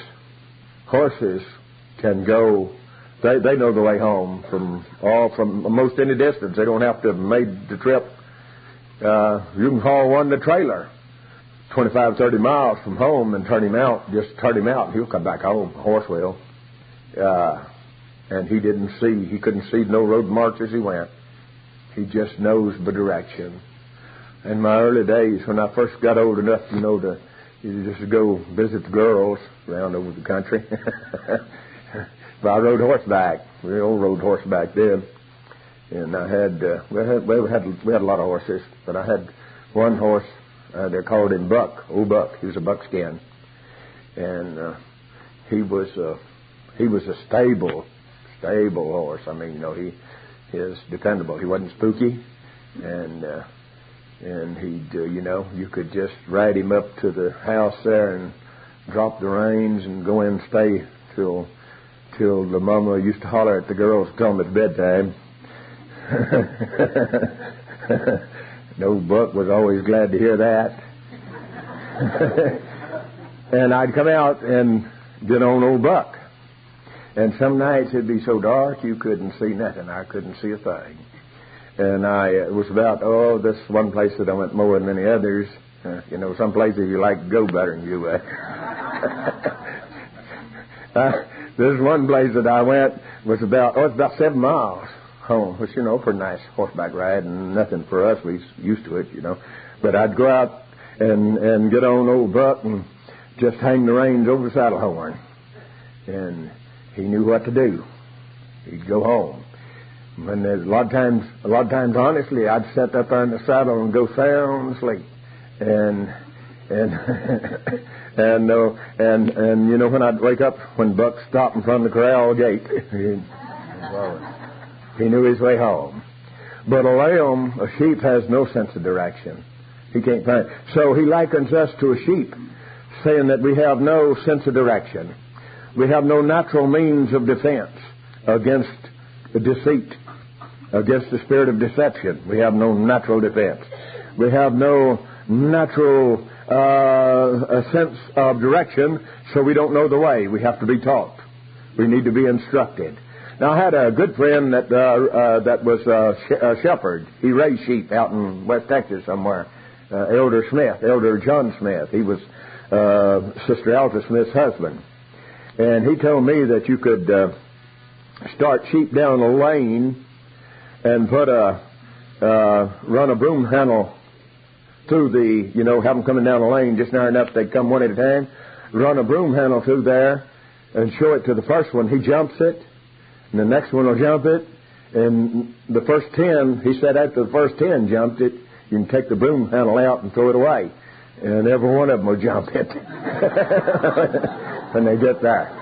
S4: can go, they know the way home from almost any distance. They don't have to have made the trip. You can haul one to trailer 25, 30 miles from home and turn him out, and he'll come back home. A horse will. And he couldn't see no road marks as he went. He just knows the direction. In my early days, when I first got old enough, to just go visit the girls around over the country, but I rode horseback. We all rode horseback then. And I had, we had a lot of horses, but I had one horse, they called him Buck, Old Buck. He was a buckskin. And he was a stable horse. I mean, he is dependable. He wasn't spooky. And he'd, you could just ride him up to the house there and drop the reins and go in and stay till the mama used to holler at the girls to come at bedtime. And old Buck was always glad to hear that. And I'd come out and get on old Buck. And some nights it'd be so dark you couldn't see nothing. I couldn't see a thing. And it was about, this one place that I went more than any others. Some places you like to go better than you. There's one place that I went was about 7 miles home, which, pretty nice horseback ride and nothing for us. We used to it, But I'd go out and get on old Buck and just hang the reins over the saddle horn. And he knew what to do. He'd go home. And a lot of times, honestly, I'd sit up there in the saddle and go sound asleep. And when I'd wake up, when Buck stopped in front of the corral gate, he knew his way home. But a sheep has no sense of direction. He can't find it. So he likens us to a sheep, saying that we have no sense of direction. We have no natural means of defense against deceit, against the spirit of deception. We have no natural defense. We have no natural sense of direction, so we don't know the way. We have to be taught. We need to be instructed. Now, I had a good friend that was a shepherd. He raised sheep out in West Texas somewhere. Elder John Smith. He was Sister Alta Smith's husband. And he told me that you could start sheep down a lane and run a broom handle through have them coming down the lane just near enough they'd come one at a time. Run a broom handle through there and show it to the first one. He jumps it, and the next one will jump it. And the first 10, he said after the first 10 jumped it, you can take the broom handle out and throw it away. And every one of them will jump it when they get there.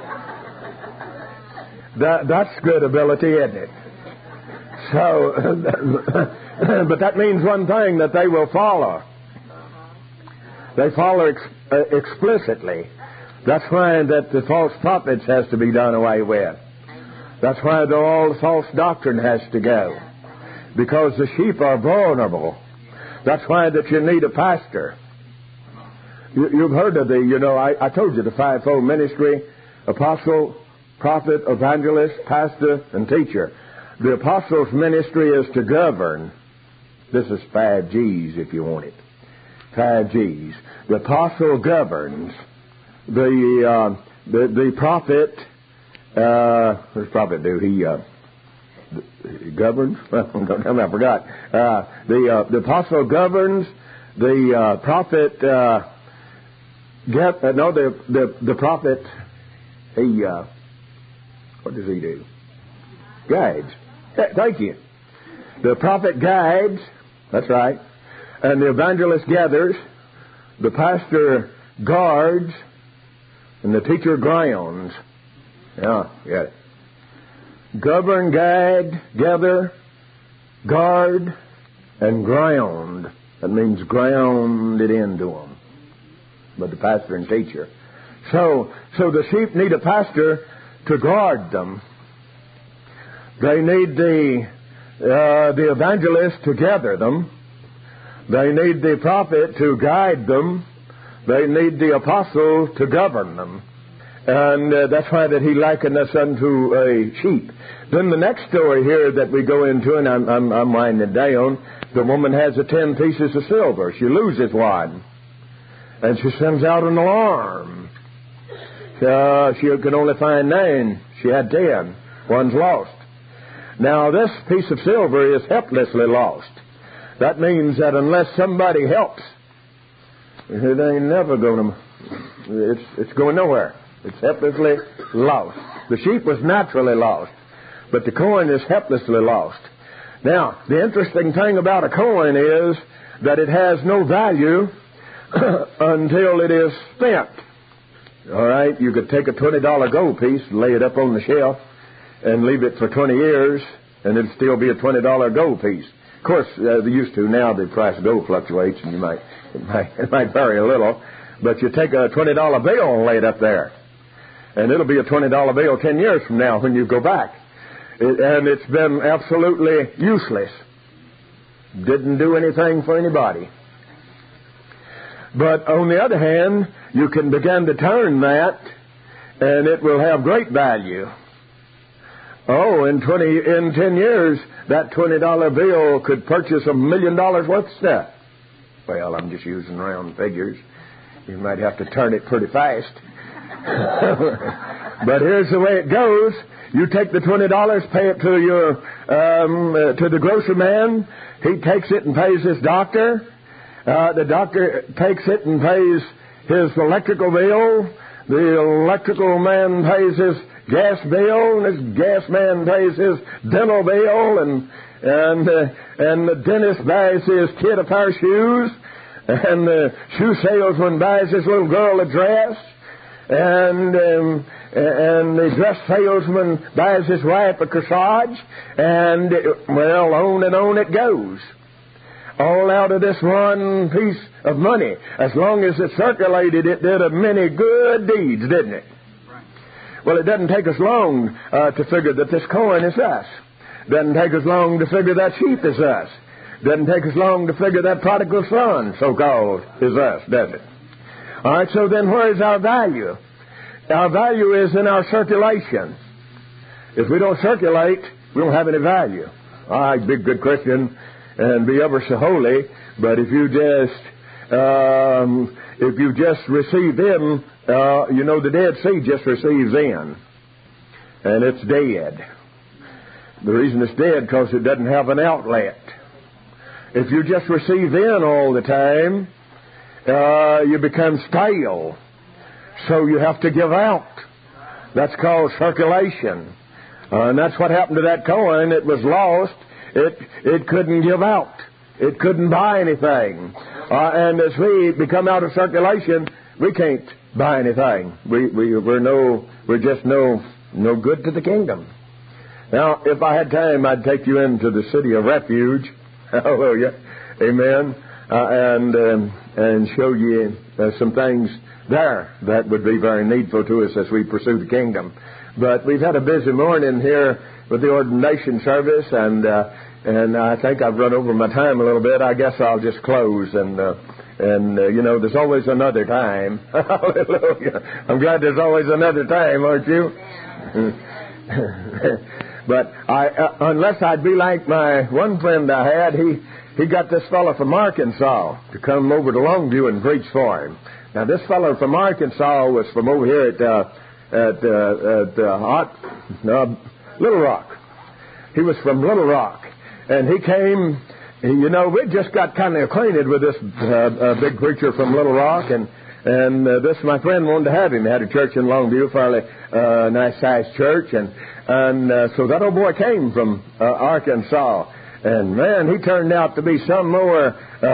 S4: That's good ability, isn't it? So, but that means one thing, that they will follow. They follow explicitly. That's why that the false prophets has to be done away with. That's why all the false doctrine has to go. Because the sheep are vulnerable. That's why that you need a pastor. You've heard of I told you the fivefold ministry: apostle, prophet, evangelist, pastor, and teacher. The apostle's ministry is to govern. This is 5 G's if you want it. 5 G's. The apostle governs. The prophet, what does the prophet do? He governs? I forgot. The apostle governs. The prophet the prophet, he, what does he do? Guides. Thank you. The prophet guides, that's right, and the evangelist gathers, the pastor guards, and the teacher grounds. Yeah, get it. Govern, guide, gather, guard, and ground. That means ground it into them. But the pastor and teacher. So the sheep need a pastor to guard them. They need the evangelist to gather them. They need the prophet to guide them. They need the apostle to govern them. And that's why that he likened us unto a sheep. Then the next story here that we go into, and I'm winding down, the woman has 10 pieces of silver. She loses one. And she sends out an alarm. She can only find 9. She had 10. One's lost. Now, this piece of silver is helplessly lost. That means that unless somebody helps, it ain't never going to... It's going nowhere. It's helplessly lost. The sheep was naturally lost, but the coin is helplessly lost. Now, the interesting thing about a coin is that it has no value until it is spent. All right, you could take a $20 gold piece, lay it up on the shelf, and leave it for 20 years, and it'd still be a $20 gold piece. Of course, they used to. Now the price of gold fluctuates, and it might vary a little. But you take a $20 bill and lay it up there, and it'll be a $20 bill 10 years from now when you go back. And it's been absolutely useless. Didn't do anything for anybody. But on the other hand, you can begin to turn that, and it will have great value. Oh, in 10 years, that $20 bill could purchase $1 million worth of stuff. Well, I'm just using round figures. You might have to turn it pretty fast. But here's the way it goes. You take the $20, pay it to the grocery man. He takes it and pays his doctor. The doctor takes it and pays his electrical bill. The electrical man pays his gas bill, and his gas man pays his dental bill, and the dentist buys his kid a pair of shoes, and the shoe salesman buys his little girl a dress, and the dress salesman buys his wife a corsage, and on it goes. All out of this one piece of money. As long as it circulated, it did a many good deeds, didn't it? Right. Well, it doesn't take us long to figure that this coin is us. Doesn't take us long to figure that sheep is us. Doesn't take us long to figure that prodigal son, so-called, is us, does it? All right, so then where is our value? Our value is in our circulation. If we don't circulate, we don't have any value. All right, be a good Christian and be ever so holy, but if you just receive in, the Dead Sea just receives in, and it's dead. The reason it's dead because it doesn't have an outlet. If you just receive in all the time, you become stale, so you have to give out. That's called circulation, and that's what happened to that coin. It was lost. It couldn't give out. It couldn't buy anything. And as we become out of circulation, we can't buy anything. We're just no good to the kingdom. Now, if I had time, I'd take you into the city of refuge. Hallelujah. Amen. And show you some things there that would be very needful to us as we pursue the kingdom. But we've had a busy morning here with the ordination service, and I think I've run over my time a little bit. I guess I'll just close, and there's always another time. Hallelujah! I'm glad there's always another time, aren't you? But unless I'd be like my one friend I had, he got this fellow from Arkansas to come over to Longview and preach for him. Now this fellow from Arkansas was from over here at Little Rock. He was from Little Rock, and he came. We just got kind of acquainted with this big preacher from Little Rock, and And this, my friend wanted to have him. He had a church in Longview, fairly nice-sized church. And so that old boy came from Arkansas. And, man, he turned out to be some more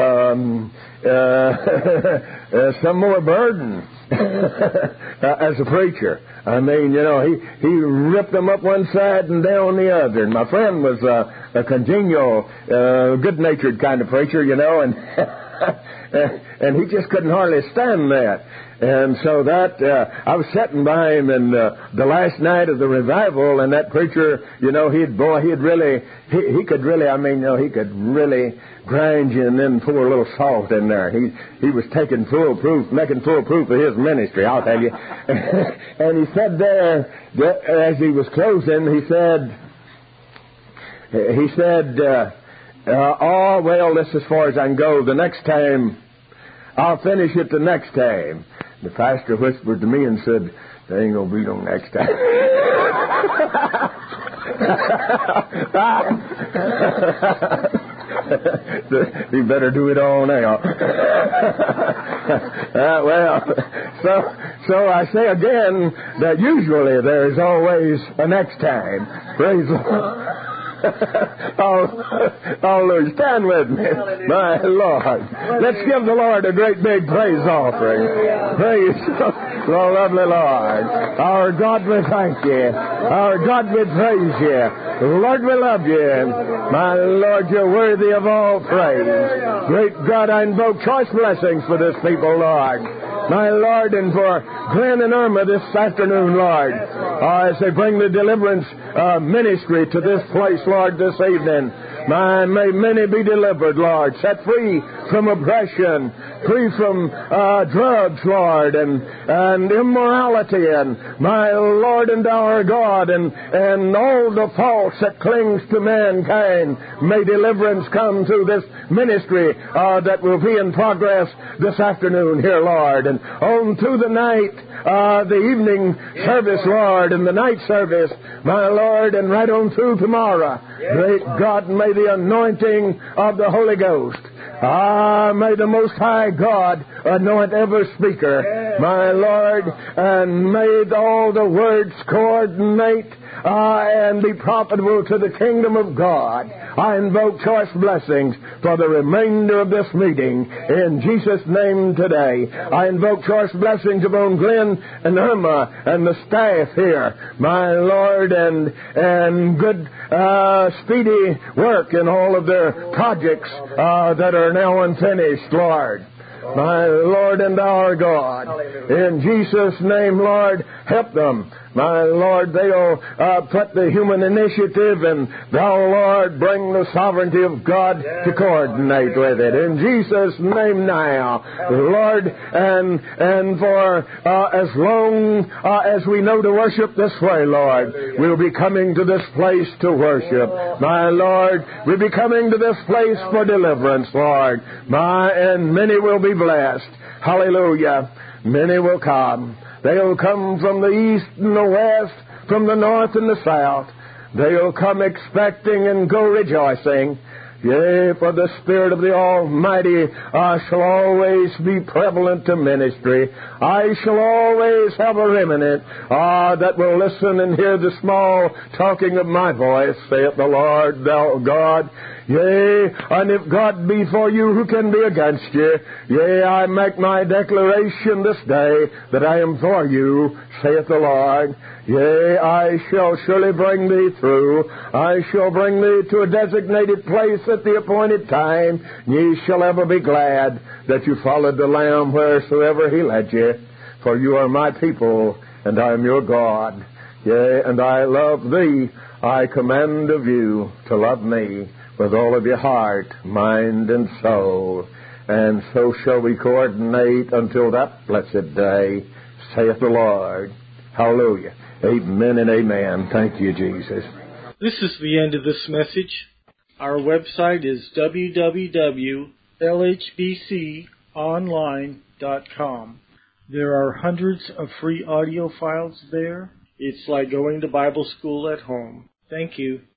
S4: burden as a preacher. I mean, you know, he ripped them up one side and down the other. And my friend was a congenial, good-natured kind of preacher, you know, and and he just couldn't hardly stand that. And so that, I was sitting by him in the last night of the revival, and that preacher, you know, he could really grind you and then pour a little salt in there. He was making full proof of his ministry, I'll tell you. And he said there, as he was closing, he said, oh, well, this is as far as I can go. The next time, I'll finish it the next time. The pastor whispered to me and said, there ain't going to be no next time. You better do it all now. So I say again that usually there's always a next time. Praise the Lord. Oh, stand with me. My Lord. Let's give the Lord a great big praise offering. Praise the lovely Lord. Our God, we thank you. Our God, we praise you. Lord, we love you. My Lord, you're worthy of all praise. Great God, I invoke choice blessings for this people, Lord. My Lord, and for Glenn and Irma this afternoon, Lord, as they bring the deliverance ministry to this place, Lord, this evening. May many be delivered, Lord, set free from oppression, free from drugs, Lord, and immorality, and my Lord and our God, and all the faults that clings to mankind. May deliverance come through this ministry that will be in progress this afternoon here, Lord, and on through the night, the evening service, Lord, and the night service, my Lord, and right on through tomorrow. Great God, may the anointing of the Holy Ghost, may the Most High God anoint every speaker, my Lord, and may all the words coordinate and be profitable to the kingdom of God. I invoke choice blessings for the remainder of this meeting in Jesus' name today. I invoke choice blessings upon Glenn and Irma and the staff here, my Lord, and good speedy work in all of their projects that are now unfinished, Lord. My Lord and our God, in Jesus' name, Lord, help them. My Lord, they'll put the human initiative, and Thou, Lord, bring the sovereignty of God to coordinate with it. In Jesus' name now, Lord, and for as long as we know to worship this way, Lord, we'll be coming to this place to worship. My Lord, we'll be coming to this place for deliverance, Lord. And many will be blessed. Hallelujah. Many will come. They'll come from the east and the west, from the north and the south. They'll come expecting and go rejoicing. Yea, for the Spirit of the Almighty shall always be prevalent to ministry. I shall always have a remnant that will listen and hear the small talking of my voice, saith the Lord, thou God. Yea, and if God be for you, who can be against you? Yea, I make my declaration this day that I am for you, saith the Lord. Yea, I shall surely bring thee through. I shall bring thee to a designated place at the appointed time. Ye shall ever be glad that you followed the Lamb wheresoever he led you. For you are my people, and I am your God. Yea, and I love thee. I command of you to love me with all of your heart, mind, and soul. And so shall we coordinate until that blessed day, saith the Lord. Hallelujah. Amen and amen. Thank you, Jesus.
S2: This is the end of this message. Our website is www.lhbconline.com. There are hundreds of free audio files there. It's like going to Bible school at home. Thank you.